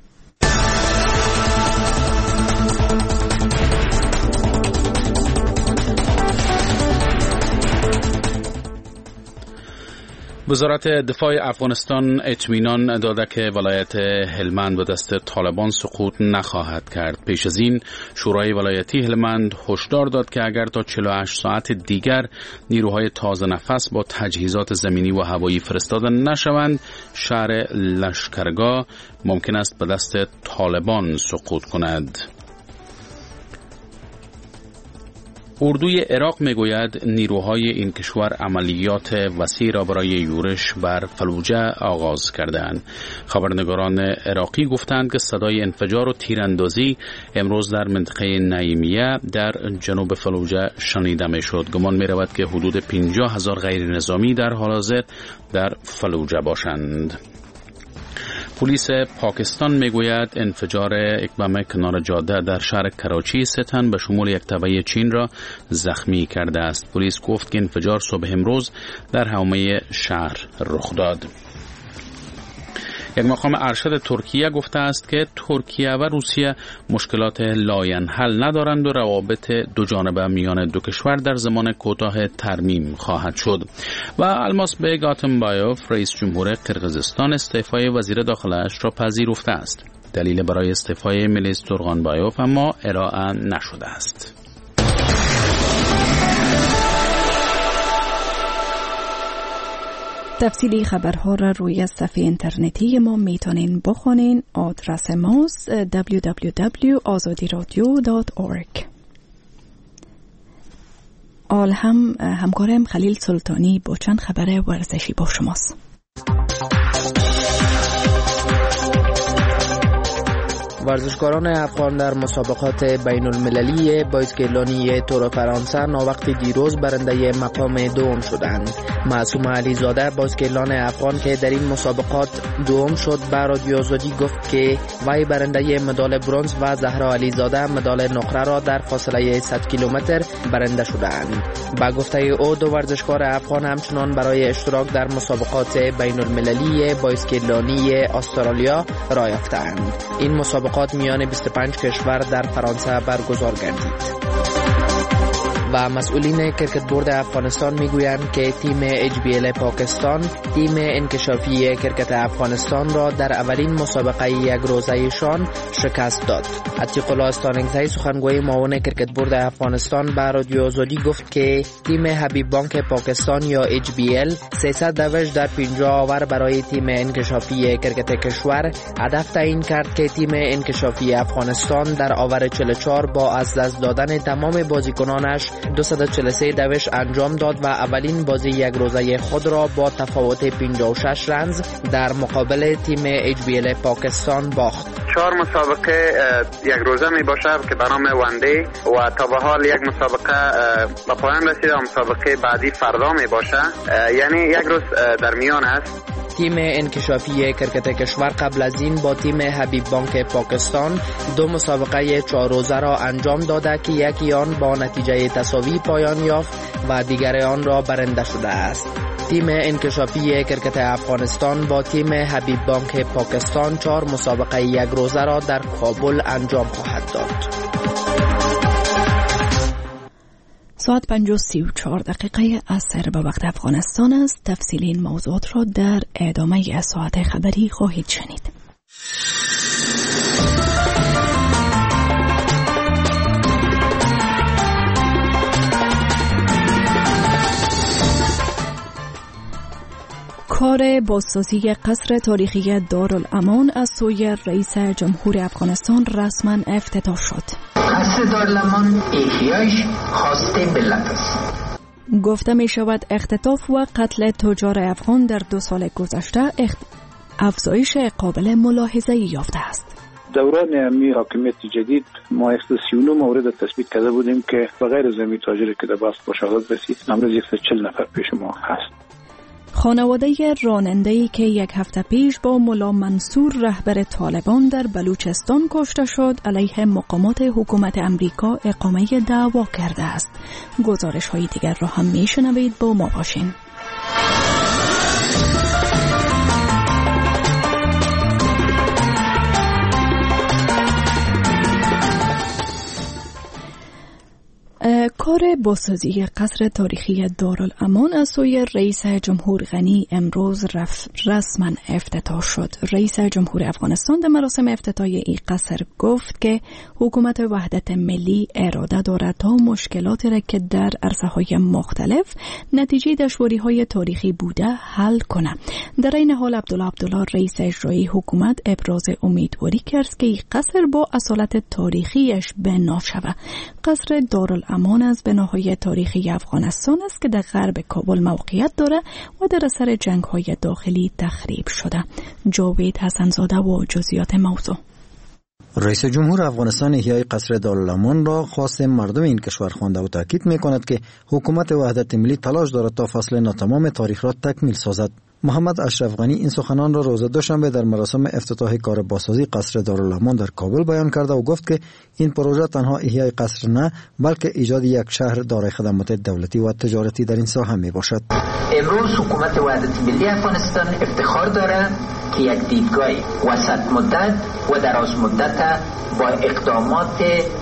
وزارت دفاع افغانستان اطمینان داده که ولایت هلمند به دست طالبان سقوط نخواهد کرد. پیش از این شورای ولایتی هلمند هشدار داد که اگر تا چهل و هشت ساعت دیگر نیروهای تازه نفس با تجهیزات زمینی و هوایی فرستاده نشوند، شهر لشکرگاه ممکن است به دست طالبان سقوط کند. اردوی عراق میگوید نیروهای این کشور عملیات وسیع را برای یورش بر فلوجه آغاز کردند. خبرنگاران عراقی گفتند که صدای انفجار و تیراندازی امروز در منطقه نعیمیه در جنوب فلوجه شنیده میشد. گمان می رود که حدود پنجاه هزار غیر نظامی در حال حاضر در فلوجه باشند. پلیس پاکستان میگوید انفجار یک بم کنار جاده در شهر کراچی سه تن به شمول یک تبعه چین را زخمی کرده است. پلیس گفت که انفجار صبح امروز در حومه شهر رخ داد. یک مقام ارشد ترکیه گفته است که ترکیه و روسیه مشکلات لاینحل ندارند و روابط دو جانبه میان دو کشور در زمان کوتاه ترمیم خواهد شد. و الماس بیگ آتمبایوف رئیس جمهور قرقیزستان استعفای وزیر داخله‌اش را پذیرفته است. دلیل برای استعفای میلیس تورغانبایوف اما ارائه نشده است. تفصیلی خبرها را روی صفحه اینترنتی ما میتونین بخونین. آدرس ماست دبلیو دبلیو دبلیو دات آزادی رادیو دات اورگ. آل هم همکارم خلیل سلطانی با چند خبر ورزشی با شماست. ورزشکاران افغان در مسابقات بین المللی بایسکلانی تور فرانسه ناوقت دیروز برنده مقام دوم شدند. معصوم علیزاده بایسکلان افغان که در این مسابقات دوم شد به رادیو آزادی گفت که وی برنده مدال برنز و زهرا علیزاده مدال نقره را در فاصله صد کیلومتر برنده شدند. با گفته او دو ورزشکار افغان همچنان برای اشتراک در مسابقات بین المللی بایسکلانی استرالیا راه یافتند. این مسابقات میان بیست و پنج کشور در فرانسه برگزار گردید. و مسئولین کرکت بورد افغانستان میگویند که تیم اچ بی ال پاکستان تیم انکشافی کرکت افغانستان را در اولین مسابقه یک روزه شان شکست داد. عتیق الله استانگزی سخنگوی معاون کرکت بورد افغانستان به رادیو آزادی گفت که تیم حبیب بانک پاکستان یا اچ بی ال سیصد دوش در پنجاه آور برای تیم انکشافی کرکت کشور هدف تعیین کرد که تیم انکشافی افغانستان در آور چهل و چهار با از دست دادن تمام بازیکنانش دویست و چهل و سه دوش انجام داد و اولین بازی یک روزه خود را با تفاوت پنجاه و شش رنز در مقابل تیم اچ بی ال پاکستان باخت. چهار مسابقه یک روزه می باشه که به نام وندی و تا به حال یک مسابقه به پایان رسیده و مسابقه بعدی فردا می باشه، یعنی یک روز در میان است. تیم انکشافی کرکت کشور قبل از این با تیم حبیب بانک پاکستان دو مسابقه چهار روزه را انجام داده که یکی آن با نتیجه تساوی پایان یافت و دیگر آن را برنده شده است. تیم انکشافی کرکت افغانستان با تیم حبیب بانک پاکستان چهار مسابقه یک روزه را در کابل انجام خواهد داد. ساعت پنج و سی و چهار دقیقه عصر به وقت افغانستان است. تفصیل این موضوعات را در ادامه ساعت خبری خواهید شنید. کار بازسازی قصر تاریخی دارالامان از سوی رئیس جمهور افغانستان رسما افتتاح شد. قصر دارالامان احیایش خواسته ملت است. گفته می شود اختطاف و قتل تجار افغان در دو سال گذشته افزایش قابل ملاحظه یافته است. دوران امی حاکمیت جدید ما سی و نه مورد تثبیت کرده بودیم که بغیر زمین تاجری که در بست با شهادت رسید امروز صد و چهل نفر پیش ما هست. خانواده راننده‌ای که یک هفته پیش با ملا منصور رهبر طالبان در بلوچستان کشته شد علیه مقامات حکومت امریکا اقامه دعوا کرده است. گزارش های دیگر را هم میشنوید، با ما باشین. کار بازسازی قصر تاریخی دارالامان از سوی رئیس جمهور غنی امروز رسما افتتاح شد. رئیس جمهور افغانستان در مراسم افتتاح این قصر گفت که حکومت وحدت ملی اراده دارد تا مشکلاتی را که در عرصه‌های مختلف نتیجه دشواری‌های تاریخی بوده حل کند. در این حال عبدالله عبدالله رئیس اجرایی حکومت ابراز امیدواری کرد که این قصر با اصالت تاریخیش بنا شود. قصر دارالامان از بناهای تاریخی افغانستان است که در غرب کابل موقعیت داره و در اثر جنگ‌های داخلی تخریب شده. جاوید حسنزاده و جزئیات موضوع. رئیس جمهور افغانستان احیای قصر دارالامان را خواست مردم این کشور خوانده و تاکید می‌کند که حکومت وحدت ملی تلاش دارد تا فصل ناتمام تاریخ را تکمیل سازد. محمد اشرف غنی این سخنان را روز دوشنبه در مراسم افتتاح کار بازسازی قصر دارالامان در کابل بیان کرده و گفت که این پروژه تنها احیای قصر نه بلکه ایجاد یک شهر دارای خدمات دولتی و تجارتی در این ساحه می باشد. امروز حکومت وحدت ملی افغانستان افتخار دارد که یک دیدگاه وسط مدت و دراز مدت با اقدامات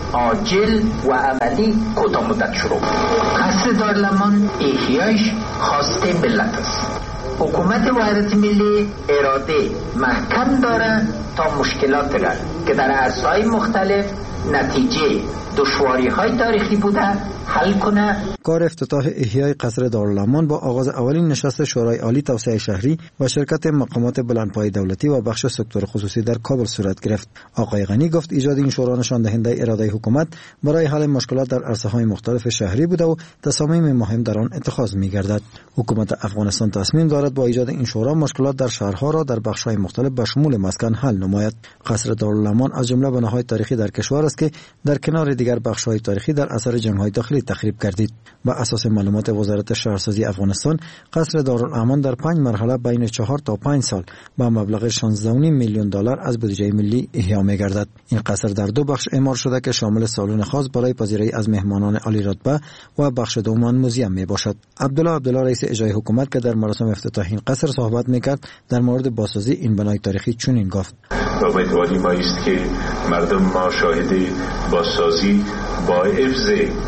عاجل و عملی کوتاه مدت شروع. قصر دارالامان احیایش خواست ملت است. حکومت وحدت ملی اراده محکم داره تا مشکلات را که در عرصه‌های مختلف نتیجه دشواری‌های تاریخی بوده حل کنه. کار افتتاح احیای قصر دارالامان با آغاز اولین نشست شورای عالی توسعه شهری و شرکت مقامات بلندپایه دولتی و بخش سکتور خصوصی در کابل صورت گرفت. آقای غنی گفت ایجاد این شورا نشان دهنده اراده حکومت برای حل مشکلات در عرصه‌های مختلف شهری بوده و تصامیم مهم در آن اتخاذ می‌گردد. حکومت افغانستان تصمیم دارد با ایجاد این شورا مشکلات در شهرها را در بخش‌های مختلف به شمول مسکن حل نماید. قصر دارالامان از جمله بناهای تاریخی در کشور است که در کنار دیگر بخش‌های تاریخی در اثر جنگ‌های داخلی تخریب گردید. با اساس معلومات وزارت شهرسازی افغانستان قصر دارالامان در پنج مرحله بین چهار تا پنج سال با مبلغ شانزده و نیم میلیون دلار از بودجه ملی احیا می‌گردد. این قصر در دو بخش اعمار شده که شامل سالن خاص برای پذیرایی از مهمانان عالی رتبه و بخش دوم موزیم میباشد. عبدالله عبدالله رئیس اجرایی حکومت که در مراسم افتتاح این قصر صحبت میکرد در مورد بازسازی این بنای تاریخی چنین گفت: امیدواری ما است که مردم ما شاهد بازسازی با حفظ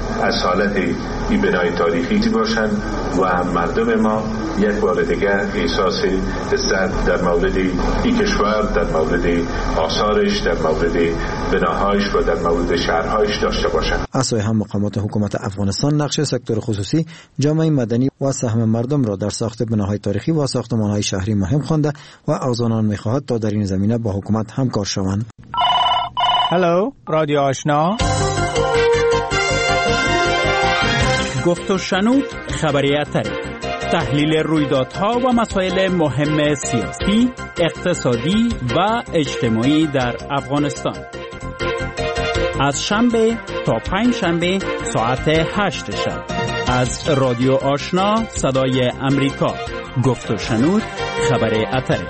اصالت این بنای تاریخی باشند و مردم ما یک بار دیگر احساس عزت در مورد این کشور، در مورد آثارش، در مورد بناهایش و در مورد شهرهایش داشته باشند. از سوی هم مقامات حکومت افغانستان نقش سکتور خصوصی، جامعه مدنی و سهم مردم را در ساخت بناهای تاریخی و ساختمانهای شهری مهم خوانده و از آنان می‌خواهد تا در این زمینه با حکومت همکار شوند. هلو، رادیو آشنا. گفت و شنود خبریت تحلیل رویدادها و مسائل مهم سیاسی، اقتصادی و اجتماعی در افغانستان. از شنبه تا پنج شنبه ساعت هشت شب از رادیو آشنا صدای امریکا. گفت و شنود خبریت.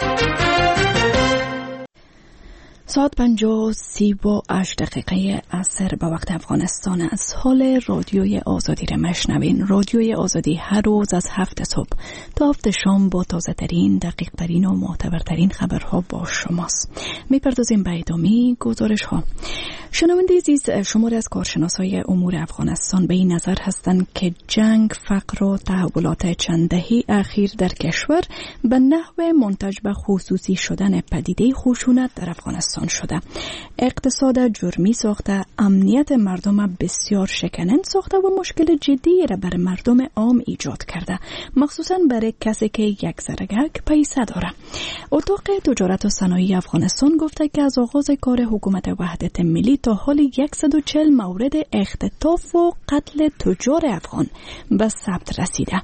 ساعت پنج و سی و هشت دقیقه عصر به وقت افغانستان از حال رادیوی آزادی را مشنوین. رادیوی آزادی هر روز از هفت صبح تا هفت شام با تازه ترین، دقیق ترین و معتبرترین خبرها با شماست. میپردازیم به ادامه گزارش ها. شنونده عزیز، شماری از کارشناسای امور افغانستان به این نظر هستند که جنگ، فقر و تحولات چند دهه اخیر در کشور به نحو منتج به خصوصی شدن پدیده خشونت در افغانستان شده. اقتصاد جرمی ساخته، امنیت مردم بسیار شکننده ساخته و مشکل جدی را بر مردم عام ایجاد کرده، مخصوصا برای کسی که یک ذره‌گرگ پیسه داره. اتاق تجارت و صنایع افغانستان گفته که از آغاز کار حکومت وحدت ملی تا تا حال صد و چهل مورد اختطاف و قتل تجار افغان به ثبت رسیده.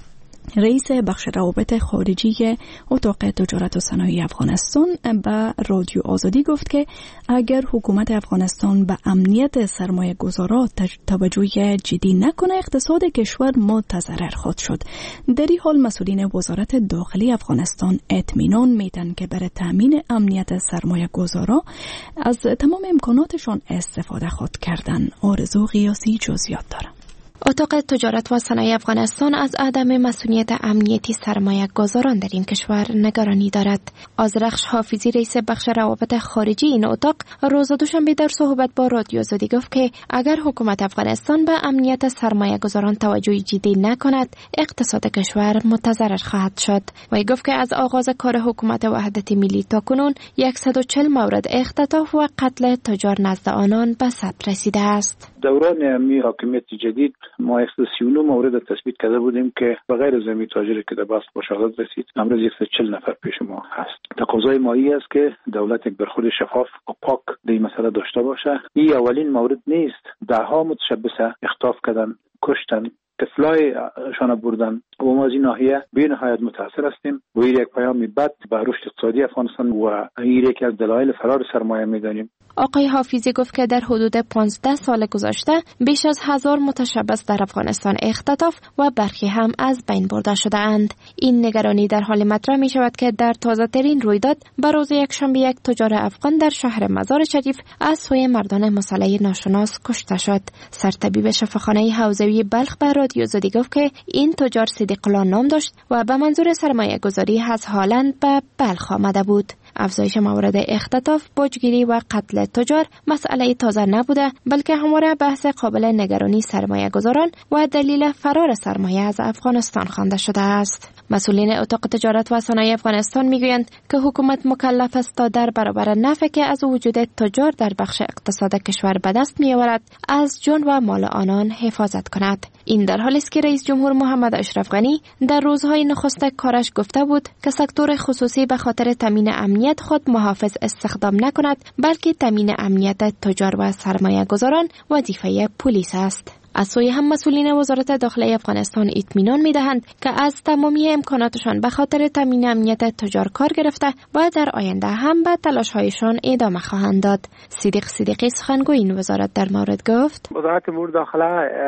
رئیس بخش روابط خارجی اتاق تجارت و صنایع افغانستان به رادیو آزادی گفت که اگر حکومت افغانستان به امنیت سرمایه گذاران توجه جدی نکنه اقتصاد کشور متضرر خواهد شد. در این حال مسئولین وزارت داخلی افغانستان اطمینان میدن که برای تامین امنیت سرمایه گذاران از تمام امکاناتشان استفاده خواهد کردن. آرزو قیاسی جزئیات داره. اتاق تجارت و صنایع افغانستان از عدم مسئولیت امنیتی سرمایه گذاران در این کشور نگرانی دارد. آذرخش حافظی رئیس بخش روابط خارجی این اتاق روز دوشنبه در صحبت با رادیو آزادی گفت که اگر حکومت افغانستان به امنیت سرمایه گذاران توجه جدی نکند اقتصاد کشور متضرر خواهد شد. و گفت که از آغاز کار حکومت وحدت ملی تا کنون صد و چهل مورد اختطاف و قتل تجار نزد آنان به ثبت رسیده است. دوران امنی حاکمیت جدید ما صد و سی و نه مورد تثبیت کرده بودیم که بغیر زمین تاجری که در بست با شهادت رسید امروز صد و چهل نفر پیش ما هست. تقاضای مایی است که دولت یک برخورد شفاف و پاک در این مسئله داشته باشه. این اولین مورد نیست. ده ها متشبثه اختطاف کردن، کشتن، طفلای شان بردن و ما از این ناحیه به نهایت متاثر هستیم و این یک پیامی بد به رشد اقتصادی افغانستان و این یکی از دلایل فرار سرمایه می‌دانیم. آقای حافظی گفت که در حدود پانزده سال گذشته بیش از هزار متشبث در افغانستان اختطاف و برخی هم از بین برده شده اند. این نگرانی در حال مطرح می شود که در تازه ترین رویداد به روز یکشنبه یک تجار افغان در شهر مزار شریف از سوی مردان مسلح ناشناس کشته شد. سرطبیب شفاخانه حوزوی بلخ به رادیو آزادی گفت که این تجار صدیق الله نام داشت و به منظور سرمایه گذاری از هالند به بلخ آمده بود. افزایش موارد اختطاف، باجگیری و قتل تجار مسئله تازه نبوده بلکه همواره بحث قابل نگرانی سرمایه گذاران و دلیل فرار سرمایه از افغانستان خوانده شده است. مسئولین اتاق تجارت و صنایع افغانستان میگویند که حکومت مکلف است تا در برابر نفعی که از وجود تجار در بخش اقتصاد کشور به دست میآورد از جان و مال آنان حفاظت کند. این در حالی است که رئیس جمهور محمد اشرف غنی در روزهای نخست کارش گفته بود که سکتور خصوصی به خاطر تامین امنیت خود محافظ استخدام نکند بلکه تامین امنیت تجار و سرمایه گذاران وظیفه پلیس است. از سوی هم مسئولین وزارت داخلی افغانستان اطمینان می‌دهند که از تمامی امکاناتشان به خاطر تامین امنیت تجار کار گرفته و در آینده هم به تلاش‌هایشان ادامه خواهند داد. صدیق صدیقی سخنگوی این وزارت در مورد گفت: وزارت امور داخله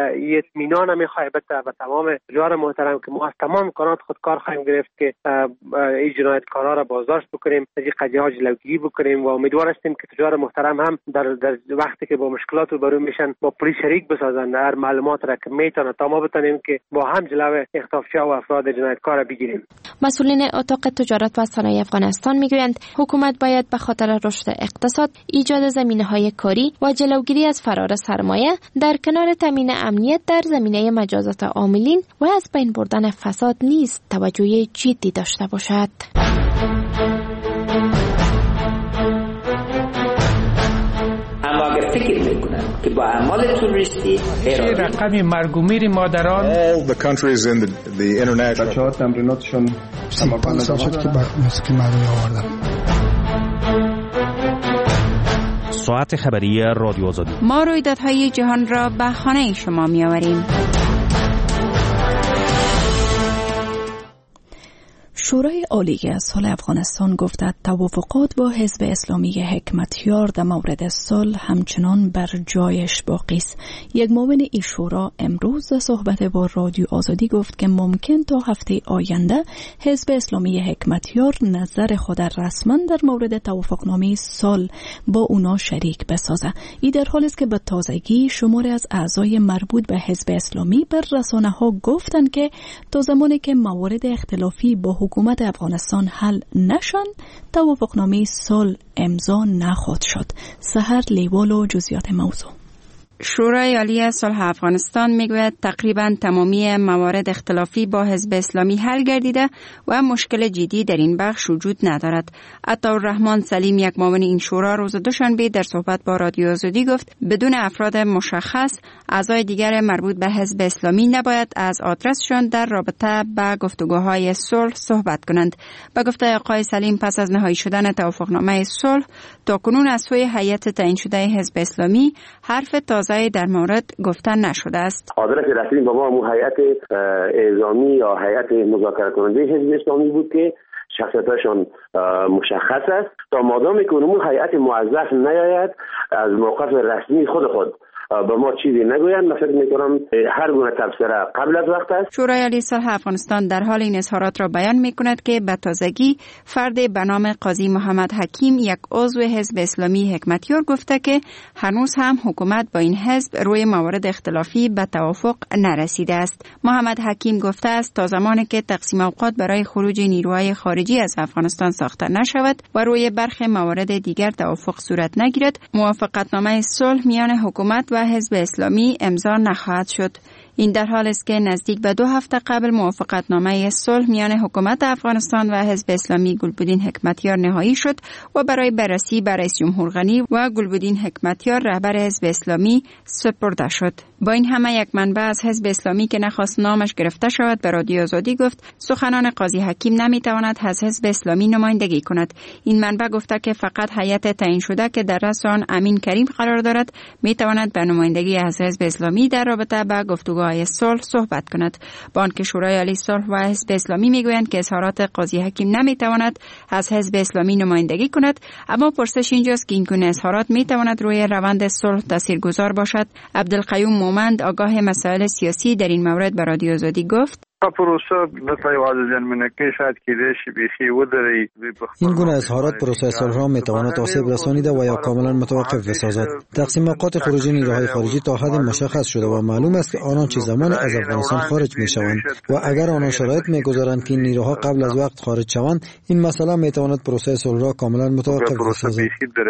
اطمینان می‌خواهد به تمام تجار محترم که ما از تمام امکانات خود کار خواهیم گرفت که این جنایتکارا را بازداشت بکنیم، از این قضیه‌ها جلوگیری بکنیم و امیدوار هستیم که تجار محترم هم در, در وقتی که با مشکلات روبرو میشن با پلیس شریک بسازند، معلومات را که میتونه تا ما بتونیم که با هم جلوی اختطافچی و افراد جنایتکار بگیریم. مسئولین اتاق تجارت و صنایع افغانستان میگویند حکومت باید به خاطر رشد اقتصاد، ایجاد زمینه‌های کاری و جلوگیری از فرار سرمایه در کنار تامین امنیت در زمینه مجازات عاملین و از بین بردن فساد نیز توجه جدی داشته باشد. اما اگر فکر میکنن که با اعمال توریستی رقم مرگ و میر مادران all the countries in the, the international بچه‌ها تمریناتشون پنج سال شد که موسیقی مردمی آوردم. ساعت خبری رادیو آزادی. ما رویدادهای جهان را به خانه شما می‌آوریم. شورای عالی صلح افغانستان گفته توافقات با حزب اسلامی حکمتیار در مورد صلح همچنان بر جایش باقی است. یک معاون این شورا امروز در صحبت با رادیو آزادی گفت که ممکن تا هفته آینده حزب اسلامی حکمتیار نظر خود رسما در مورد توافقنامه صلح با اونا شریک بسازه. این در حالی است که به تازگی شماری از اعضای مربوط به حزب اسلامی بر رسانه‌ها گفتند که تا زمانی که موارد اختلافی با حکومت افغانستان حل نشن توافقنامه صلح امضا نخواهد شد. سحر لیوال و جزئیات موضوع. شورای عالی صلح افغانستان میگوید تقریبا تمامی موارد اختلافی با حزب اسلامی حل گردیده و مشکل جدی در این بخش وجود ندارد. عطاالرحمن سلیم، یک معاون این شورا، روز دوشنبه در صحبت با رادیو آزادی گفت بدون افراد مشخص اعضای دیگر مربوط به حزب اسلامی نباید از آدرسشان در رابطه با گفتگوهای صلح صحبت کنند. به گفته آقای سلیم، پس از نهایی شدن توافقنامه صلح تاکنون از سوی هیئت تعیین شده حزب اسلامی حرف تازه در مورد گفتن نشده است. آدرس رسمی با ما مو هیئت اعزامی یا هیئت مذاکره کننده حزب اسلامی بود که شخصیتشان مشخص است. تا مادامی که اونمون هیئت موظف نیاید از موقف رسمی خود خود با ما چیزی نگویند، من فکر می‌کنم هر گونه تبصره قبل از وقت است. شورای عالی صلح افغانستان در حال این اظهارات را بیان می‌کند که به تازگی فرد به نام قاضی محمد حکیم، یک عضو حزب اسلامی حکمتیار، گفته که هنوز هم حکومت با این حزب روی موارد اختلافی به توافق نرسیده است. محمد حکیم گفته است تا زمانی که تقسیم اوقات برای خروج نیروهای خارجی از افغانستان ساخته نشود و روی برخی موارد دیگر توافق صورت نگیرد، موافقتنامه صلح میان حکومت و حزب اسلامی امضا نخواهد شد. این در حال است که نزدیک به دو هفته قبل موافقتنامه صلح میان حکومت افغانستان و حزب اسلامی گلبدین حکمتیار نهایی شد و برای بررسی به رئیس جمهور غنی و گلبدین حکمتیار رهبر حزب اسلامی سپرده شد. با این همه یک منبع از حزب اسلامی که نخواست نامش گرفته شود به رادیو آزادی گفت سخنان قاضی حکیم نمیتواند از حزب اسلامی نمایندگی کند. این منبع گفته که فقط هیئت تعیین شده که در رأس آن امین کریم قرار دارد میتواند به نمایندگی از حزب اسلامی در رابطه با گفتگوهای صلح صحبت کند. با آنکه شورای عالی صلح و حزب اسلامی میگویند که اظهارات قاضی حکیم نمیتواند از حزب اسلامی نمایندگی کند، اما پرسش اینجاست که این گونه اظهارات میتواند روی روند صلح تاثیرگذار باشد. عبدالقیوم مومند، آگاه مسائل سیاسی، در این مورد به رادیو آزادی گفت پروسه مثل واضح منکه شاید که دیشی بیخی وداری این گونه اظهارات پروسه صلح را میتواند آسیب رسانیده و یا کاملا متوقف بسازد. تقسیم اوقات خروج نیروهای خارجی تا حد مشخص شده و معلوم است که آنان چه زمان از افغانستان خارج میشوند و اگر آنان شرایط میگذارند که نیروها قبل از وقت خارج شوند، این مسئله میتواند پروسه صلح را کاملا متوقف بسازد.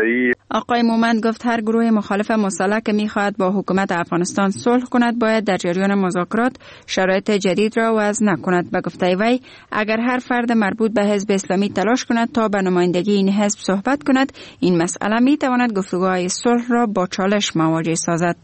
آقای مومند گفت هر گروه مخالف مسلح که میخواهد با حکومت افغانستان صلح کند باید در جریان مذاکرات شرایط جدید را وضع نکند. به گفته وی اگر هر فرد مربوط به حزب اسلامی تلاش کند تا به نمایندگی این حزب صحبت کند، این مسئله می تواند گفتگوهای صلح را با چالش مواجه سازد.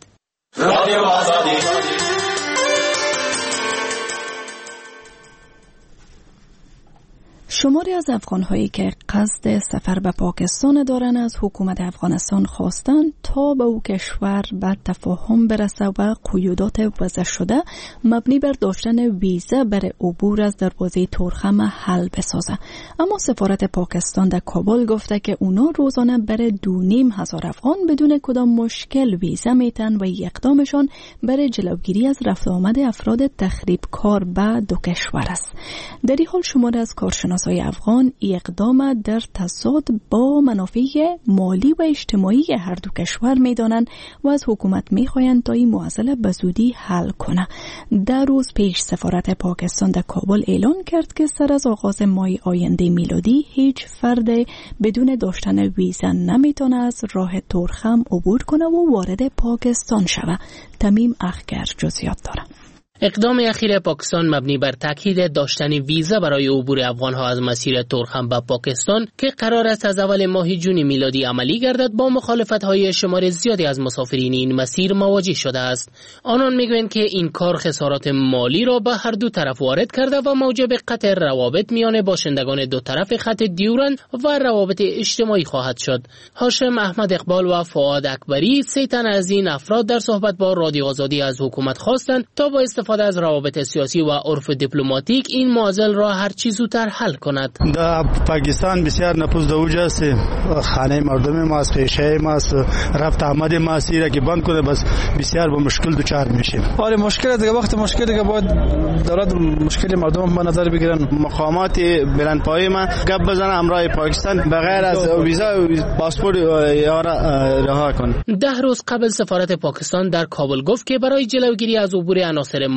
شماری از افغان‌هایی که قصد سفر به پاکستان دارند از حکومت افغانستان خواستند تا به او کشور به تفاهم برسه و قیودات وضع شده مبنی بر داشتن ویزا برای عبور از دروازه تورخم حل بسازه. اما سفارت پاکستان در کابل گفته که اونا روزانه برای دو نیم هزار افغان بدون کدام مشکل ویزا میتن و اقدامشان برای جلوگیری از رفت آمد افراد تخریب کار به دو کشور است. در این حال شماری از کارشناسان افغان اقدام در تضاد با منافع مالی و اجتماعی هر دو کشور میدانند و از حکومت میخواهند تا این معضله به زودی حل کنه. در روز پیش سفارت پاکستان در کابل اعلان کرد که سر از آغاز ماه آینده میلادی هیچ فرد بدون داشتن ویزا نمیتونه از راه تورخم عبور کنه و وارد پاکستان شود. تمیم اخگر جزئیات داره. اقدام اخیر پاکستان مبنی بر تاکید داشتن ویزا برای عبور افغان‌ها از مسیر تورخم به پاکستان که قرار است از اول ماه جون میلادی عملی گردد با مخالفت‌های شمار زیادی از مسافرین این مسیر مواجه شده است. آنان میگویند که این کار خسارات مالی را به هر دو طرف وارد کرده و موجب قطع روابط میان باشندگان دو طرف خط دیورن و روابط اجتماعی خواهد شد. هاشم احمد اقبال و فؤاد اکبری، سه تن از این افراد در صحبت با رادیو آزادی از حکومت خواستند تا با استفاده از روابط سیاسی و عرف دیپلماتیک این معضل را هر چی زودتر حل کند. در پاکستان بسیار نفوذ دوجه است. خانه مردم ما است، پیشه ما است، رفت آمد مسیر که بند کنه بس بسیار با مشکل دوچار میشیم. آره مشکل دیگه وقت مشکل دیگه باید دولت مشکل مردم ما نظر بگیرن. مقامات بلندپایه ما گپ بزنه همراه پاکستان بغیر از ویزا و پاسپورت یا رها کنه. ده روز قبل سفارت پاکستان در کابل گفت که برای جلوگیری از عبور عناصر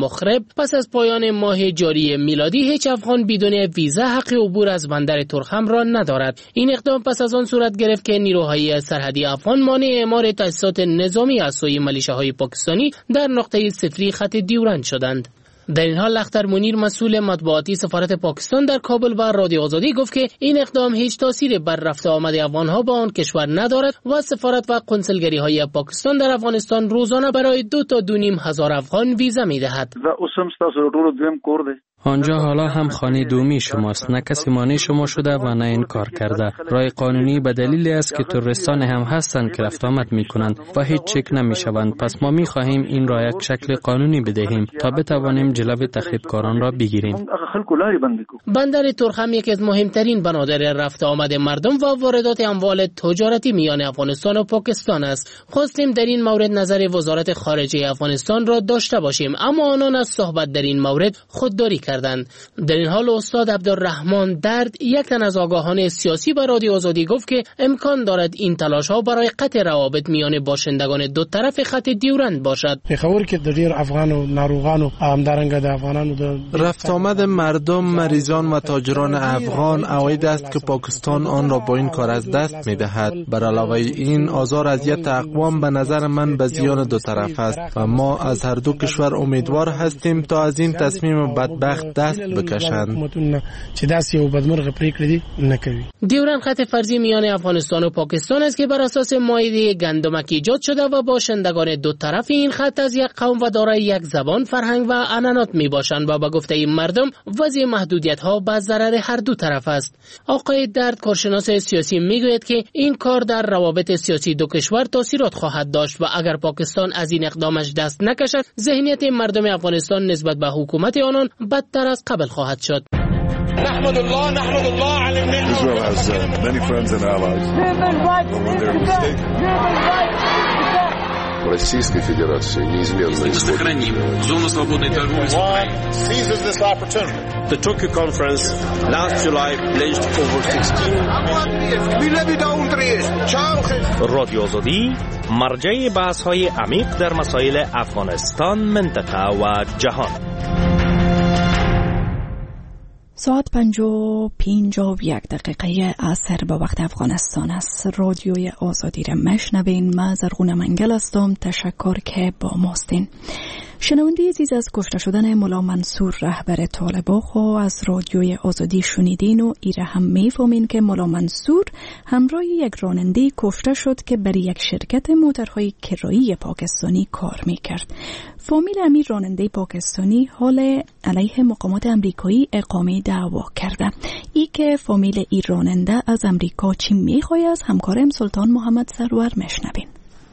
مخرب پس از پایان ماه جاری میلادی هیچ افغان بدون ویزا حق عبور از بندر ترخم را ندارد. این اقدام پس از آن صورت گرفت که نیروهای سرحدی افغان مانع اعمار تاسیسات نظامی از سوی ملیشه‌های پاکستانی در نقطه صفری خط دیورند شدند. در این حال لختر منیر مسئول مطبوعاتی سفارت پاکستان در کابل و رادیو آزادی گفت که این اقدام هیچ تأثیری بر رفت آمد افغانها به آن کشور ندارد و سفارت و قنصلگری های پاکستان در افغانستان روزانه برای دو تا دو نیم هزار افغان ویزا میدهد. آنجا حالا هم خانه دومی شماست، نه کسی مانع شما شده و نه این کار کرده. رای قانونی به دلیلی است که تروریستان هم هستند که رفت آمد می کنند و هیچ چک نمی شوند. پس ما می خواهیم این را یک شکل قانونی بدهیم تا بتوانیم جلوی تخریبکاران را بگیریم. بندر ترخم یکی از مهمترین بنادر رفت آمد مردم و واردات اموال تجارتی میان افغانستان و پاکستان است. خواستیم در این مورد نظر وزارت خارجه افغانستان را داشته باشیم، اما آنان از صحبت در این مورد خودداری کردند. در این حال استاد عبدالرحمن درد، یک تن از آگاهان سیاسی به رادیو آزادی گفت که امکان دارد این تلاش ها برای قطع روابط میان باشندگان دو طرف خط دیورند باشد. خبر که در دیر افغان و ناروغان و همدارنګه د افغانانو رفت آمد مردم، مریضان و تاجران افغان عواید است که پاکستان آن را با این کار از دست می‌دهد. بر علاوه این آزار اذیت اقوام به نظر من به زیان دو طرف است و ما از هر دو کشور امیدوار هستیم تا از این تصمیم بدبخت دست بکشند. دیورند خط فرضی میان افغانستان و پاکستان است که بر اساس مایده گندمک ایجاد شده و باشندگان دو طرف این خط از یک قوم و دارای یک زبان، فرهنگ و عنعنات می باشند و به گفته این مردم وضع محدودیت ها به ضرر هر دو طرف است. آقای درد، کارشناس سیاسی، میگوید که این کار در روابط سیاسی دو کشور تاثیرات خواهد داشت و اگر پاکستان از این اقدامش دست نکشد، ذهنیت مردم افغانستان نسبت به حکومت آنان بدتر از قبل خواهد شد. نحمد الله نحمد الله على النعمة. Israel has uh, many friends and allies. When they're mistaken. Российской Федерации неизменно сохраним зону свободной торговли с Украиной. Seizes this opportunity. The Tokyo conference last July pledged over sixteen. رادیو آزادی مرجع بحث‌های عمیق در مسائل افغانستان، منطقه و جهان. ساعت پنج و پنجاه و یک دقیقه عصر به وقت افغانستان است. رادیوی آزادی را مشنوین. من زرغونه منگل هستم. تشکر که با ماستین. شنونده عزیز، از کشته شدن ملا منصور رهبر طالبان خو از رادیوی آزادی شنیدین و ایره هم میفهمین که ملا منصور همراه یک راننده کشته شد که برای یک شرکت موترهای کرایی پاکستانی کار میکرد. فامیل امیر راننده پاکستانی حال علیه مقامات امریکایی اقامه دعوا کرده. ای که فامیل ای راننده از امریکا چی میخواه از همکارم سلطان محمد سرور مشنوین.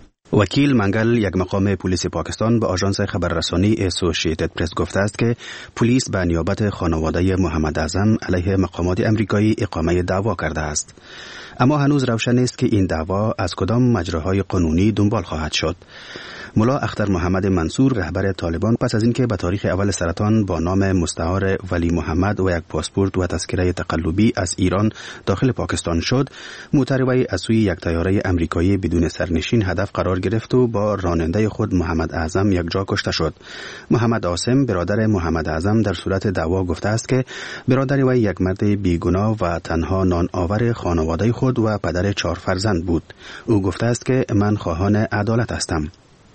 وکیل منگل، یک مقام پلیس پاکستان، به آژانس خبررسانی اسوسییتد پرس گفته است که پلیس به نیابت خانواده محمد اعظم علیه مقامات امریکایی اقامه دعوا کرده است. اما هنوز روشن نیست که این دعوا از کدام مجراهای قانونی دنبال خواهد شد. ملا اختر محمد منصور رهبر طالبان پس از اینکه به تاریخ اول سرطان با نام مستعار ولی محمد و یک پاسپورت و تذکره تقلبی از ایران داخل پاکستان شد، موتر وی از سوی یک طیاره امریکایی بدون سرنشین هدف قرار گرفت و با راننده خود محمد اعظم یک جا کشته شد. محمد عاصم برادر محمد اعظم در صورت دعوا گفته است که برادر وی یک مرد بیگناه و تنها نان آور خانواده خود و پدر چهار فرزند بود. او گفته است که من خواهان عدالت هستم.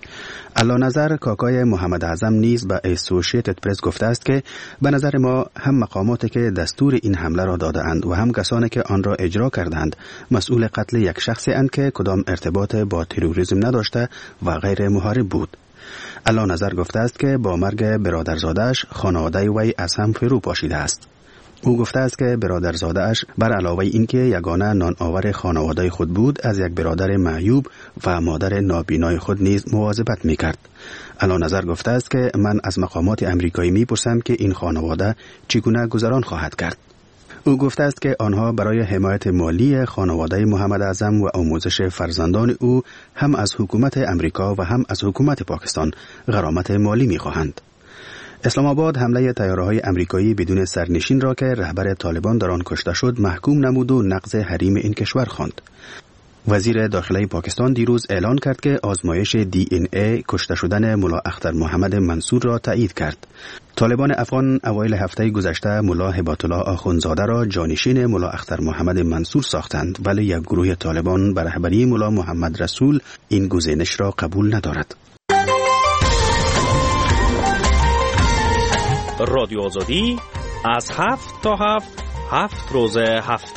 علا نظر، کاکای محمد اعظم نیز به اسوسییتد پرس گفته است که به نظر ما هم مقاماتی که دستور این حمله را داده اند و هم کسانی که آن را اجرا کردند مسئول قتل یک شخصی اند که کدام ارتباط با تروریسم نداشته و غیر محارب بود. علا نظر گفته است که با مرگ برادرزاده‌اش خانواده وی از هم فرو پاشیده است. او گفته است که برادرزاده اش بر علاوه اینکه یگانه نان آور خانواده خود بود، از یک برادر معیوب و مادر نابینای خود نیز مواظبت میکرد. علا نظر گفته است که من از مقامات امریکایی میپرسم که این خانواده چگونه گذران خواهد کرد. او گفته است که آنها برای حمایت مالی خانواده محمد اعظم و آموزش فرزندان او هم از حکومت امریکا و هم از حکومت پاکستان غرامت مالی میخواهند. اسلام آباد حمله طیاره‌های امریکایی بدون سرنشین را که رهبر طالبان در آن کشته شد محکوم نمود و نقض حریم این کشور خواند. وزیر داخله پاکستان دیروز اعلان کرد که آزمایش دی این ای کشته شدن ملا اختر محمد منصور را تایید کرد. طالبان افغان اوایل هفته گذشته ملا هبات الله آخوندزاده را جانشین ملا اختر محمد منصور ساختند، ولی یک گروه طالبان به رهبری ملا محمد رسول این گزینش را قبول ندارد. رادیو آزادی از هفت تا هفت هفت روز هفته.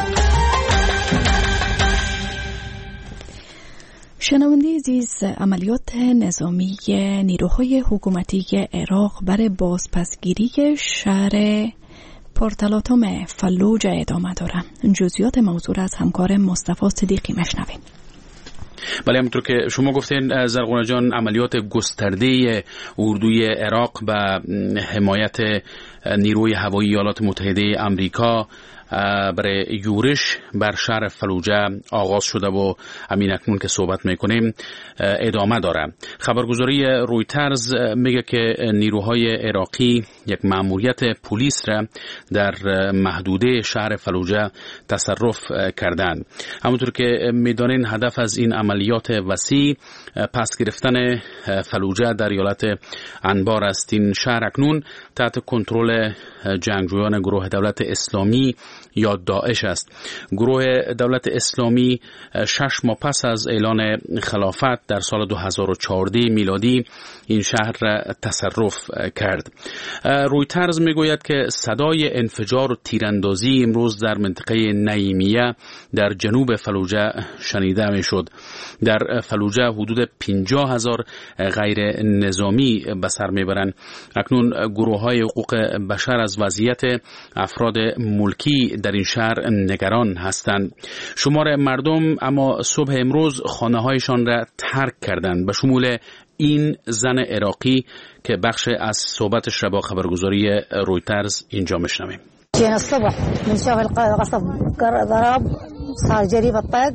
شنونده عزیز، عملیات نظامی نیروهای حکومتی عراق برای بازپسگیری شهر پورتالاتوم فلوجه ادامه دارد. جزئیات موضوع از همکار مصطفی صدیقی مشنویم. بله، همونطور که شما گفتین زرغونه جان، عملیات گسترده اردوی عراق به حمایت نیروی هوایی ایالات متحده آمریکا برای یورش بر شهر فلوجه آغاز شده و همین اکنون که صحبت میکنیم ادامه داره. خبرگزاری رویترز میگه که نیروهای عراقی یک مأموریت پلیس را در محدوده شهر فلوجه تصرف کردند. همونطور که میدانین هدف از این عملیات وسیع پس گرفتن فلوجه در ایالت انبار است. این شهر اکنون تحت کنترل جنگجویان گروه دولت اسلامی یا داعش است. گروه دولت اسلامی شش ماه پس از اعلان خلافت در سال دو هزار و چهارده میلادی این شهر را تصرف کرد. رویترز میگوید که صدای انفجار و تیراندازی امروز در منطقه نعیمیه در جنوب فلوجه شنیده میشد. در فلوجه حدود پنجاه هزار غیر نظامی به سر میبرند. اکنون گروه های حقوق بشر از وضعیت افراد ملکی در این شهر نگران هستند. شمار مردم اما صبح امروز خانه هایشان را ترک کردند، به شمول این زن عراقی که بخش از صحبتش را با خبرگزاری رویترز اینجا میشنویم. جينا الصبح من شغل قصف ضرب صار جريب الطق.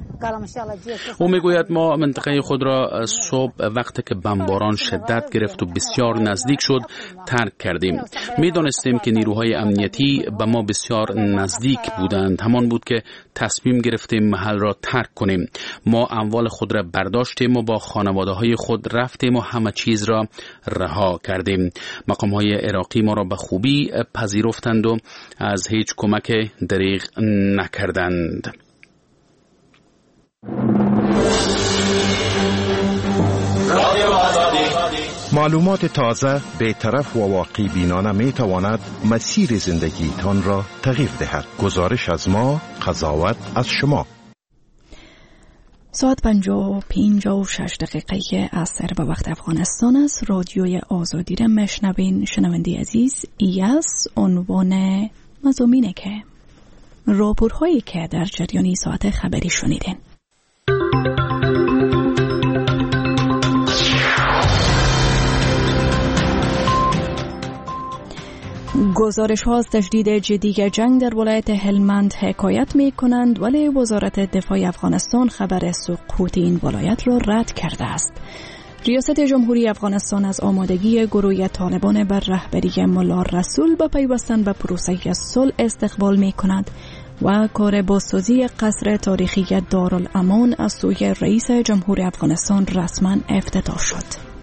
او میگوید ما منطقه خود را صبح وقتی که بمباران شدت گرفت و بسیار نزدیک شد ترک کردیم. میدانستیم که نیروهای امنیتی به ما بسیار نزدیک بودند. همان بود که تصمیم گرفتیم محل را ترک کنیم. ما اموال خود را برداشتیم و با خانواده های خود رفتیم و همه چیز را رها کردیم. مقام های عراقی ما را به خوبی پذیرفتند و از هیچ کمک دریغ نکردند. معلومات تازه، بی‌طرف و واقعی بینانه می تواند مسیر زندگیتان را تغییر دهد. گزارش از ما، قضاوت از شما. ساعت پنجاه و پنجاه و شش دقیقه عصر به وقت افغانستان است. رادیوی آزادی را میشنوین. شنونده عزیز، ای از عنوان مضامینه که راهبردهایی که در جریان ساعت خبری شنیدین. گزارش ها از تشدید جدی جنگ در ولایت هلمند حکایت می کنند، ولی وزارت دفاع افغانستان خبر سقوط این ولایت را رد کرده است. ریاست جمهوری افغانستان از آمادگی گروه طالبان بر رهبری ملا رسول به پیوستن به پروسه صلح استقبال می کند و کار بازسازی قصر تاریخی دارالامان از سوی رئیس جمهور افغانستان رسما افتتاح شد.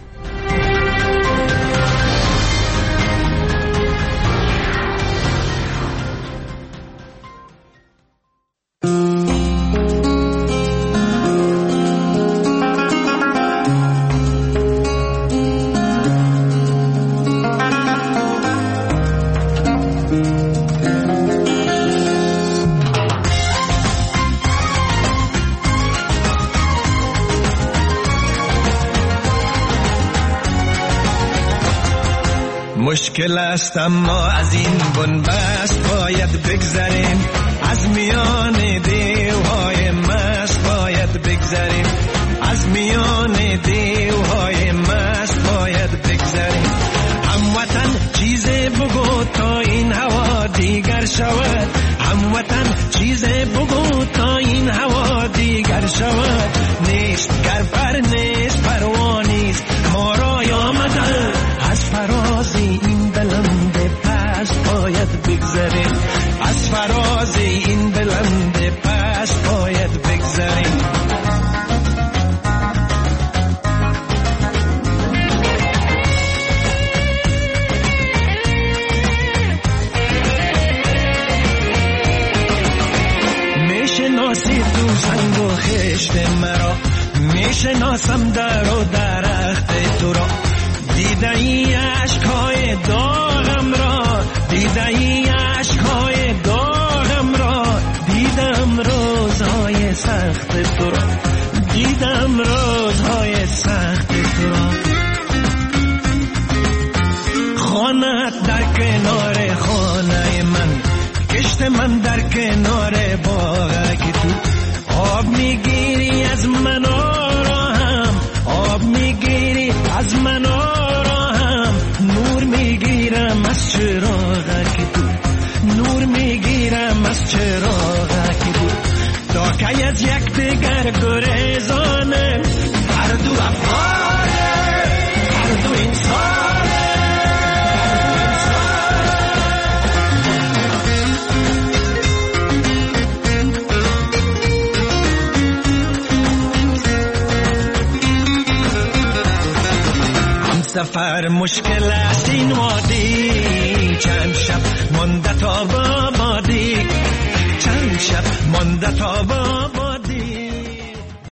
مشکل است اما از این بنبست باید بگذریم، از میان دیوهای مست باید بگذریم، از میان دیوهای مست باید بگذریم. هموطن چیز بگو تا این هوا دیگر شود، هموطن چیز بگو تا این هوا دیگر شود. نیست گر پر نیست پروانیست ما را آمدن، از فراز این بلند پس باید بگذریم، از فراز این بلند پس باید بگذریم. کشته مرا میشناسم در و درخت تو را دیده ای عشقهای داغم را دیده ای عشقهای داغم را دیدم روزهای سخت تو را دیدم روزهای سخت تو را خانه‌ات در کنار خانه من کشت من در کنار باغ که تو آب میگیری از من آرام آب میگیری از من آرام نور میگیرم از چراغ که تو نور میگیرم از چراغ که تو تا که از یک دیگر گریزانه هر دو افغانه هر دو انسانه سفر مشکل است این وادی چند شب مانده تا با بادی چند شب مانده تا با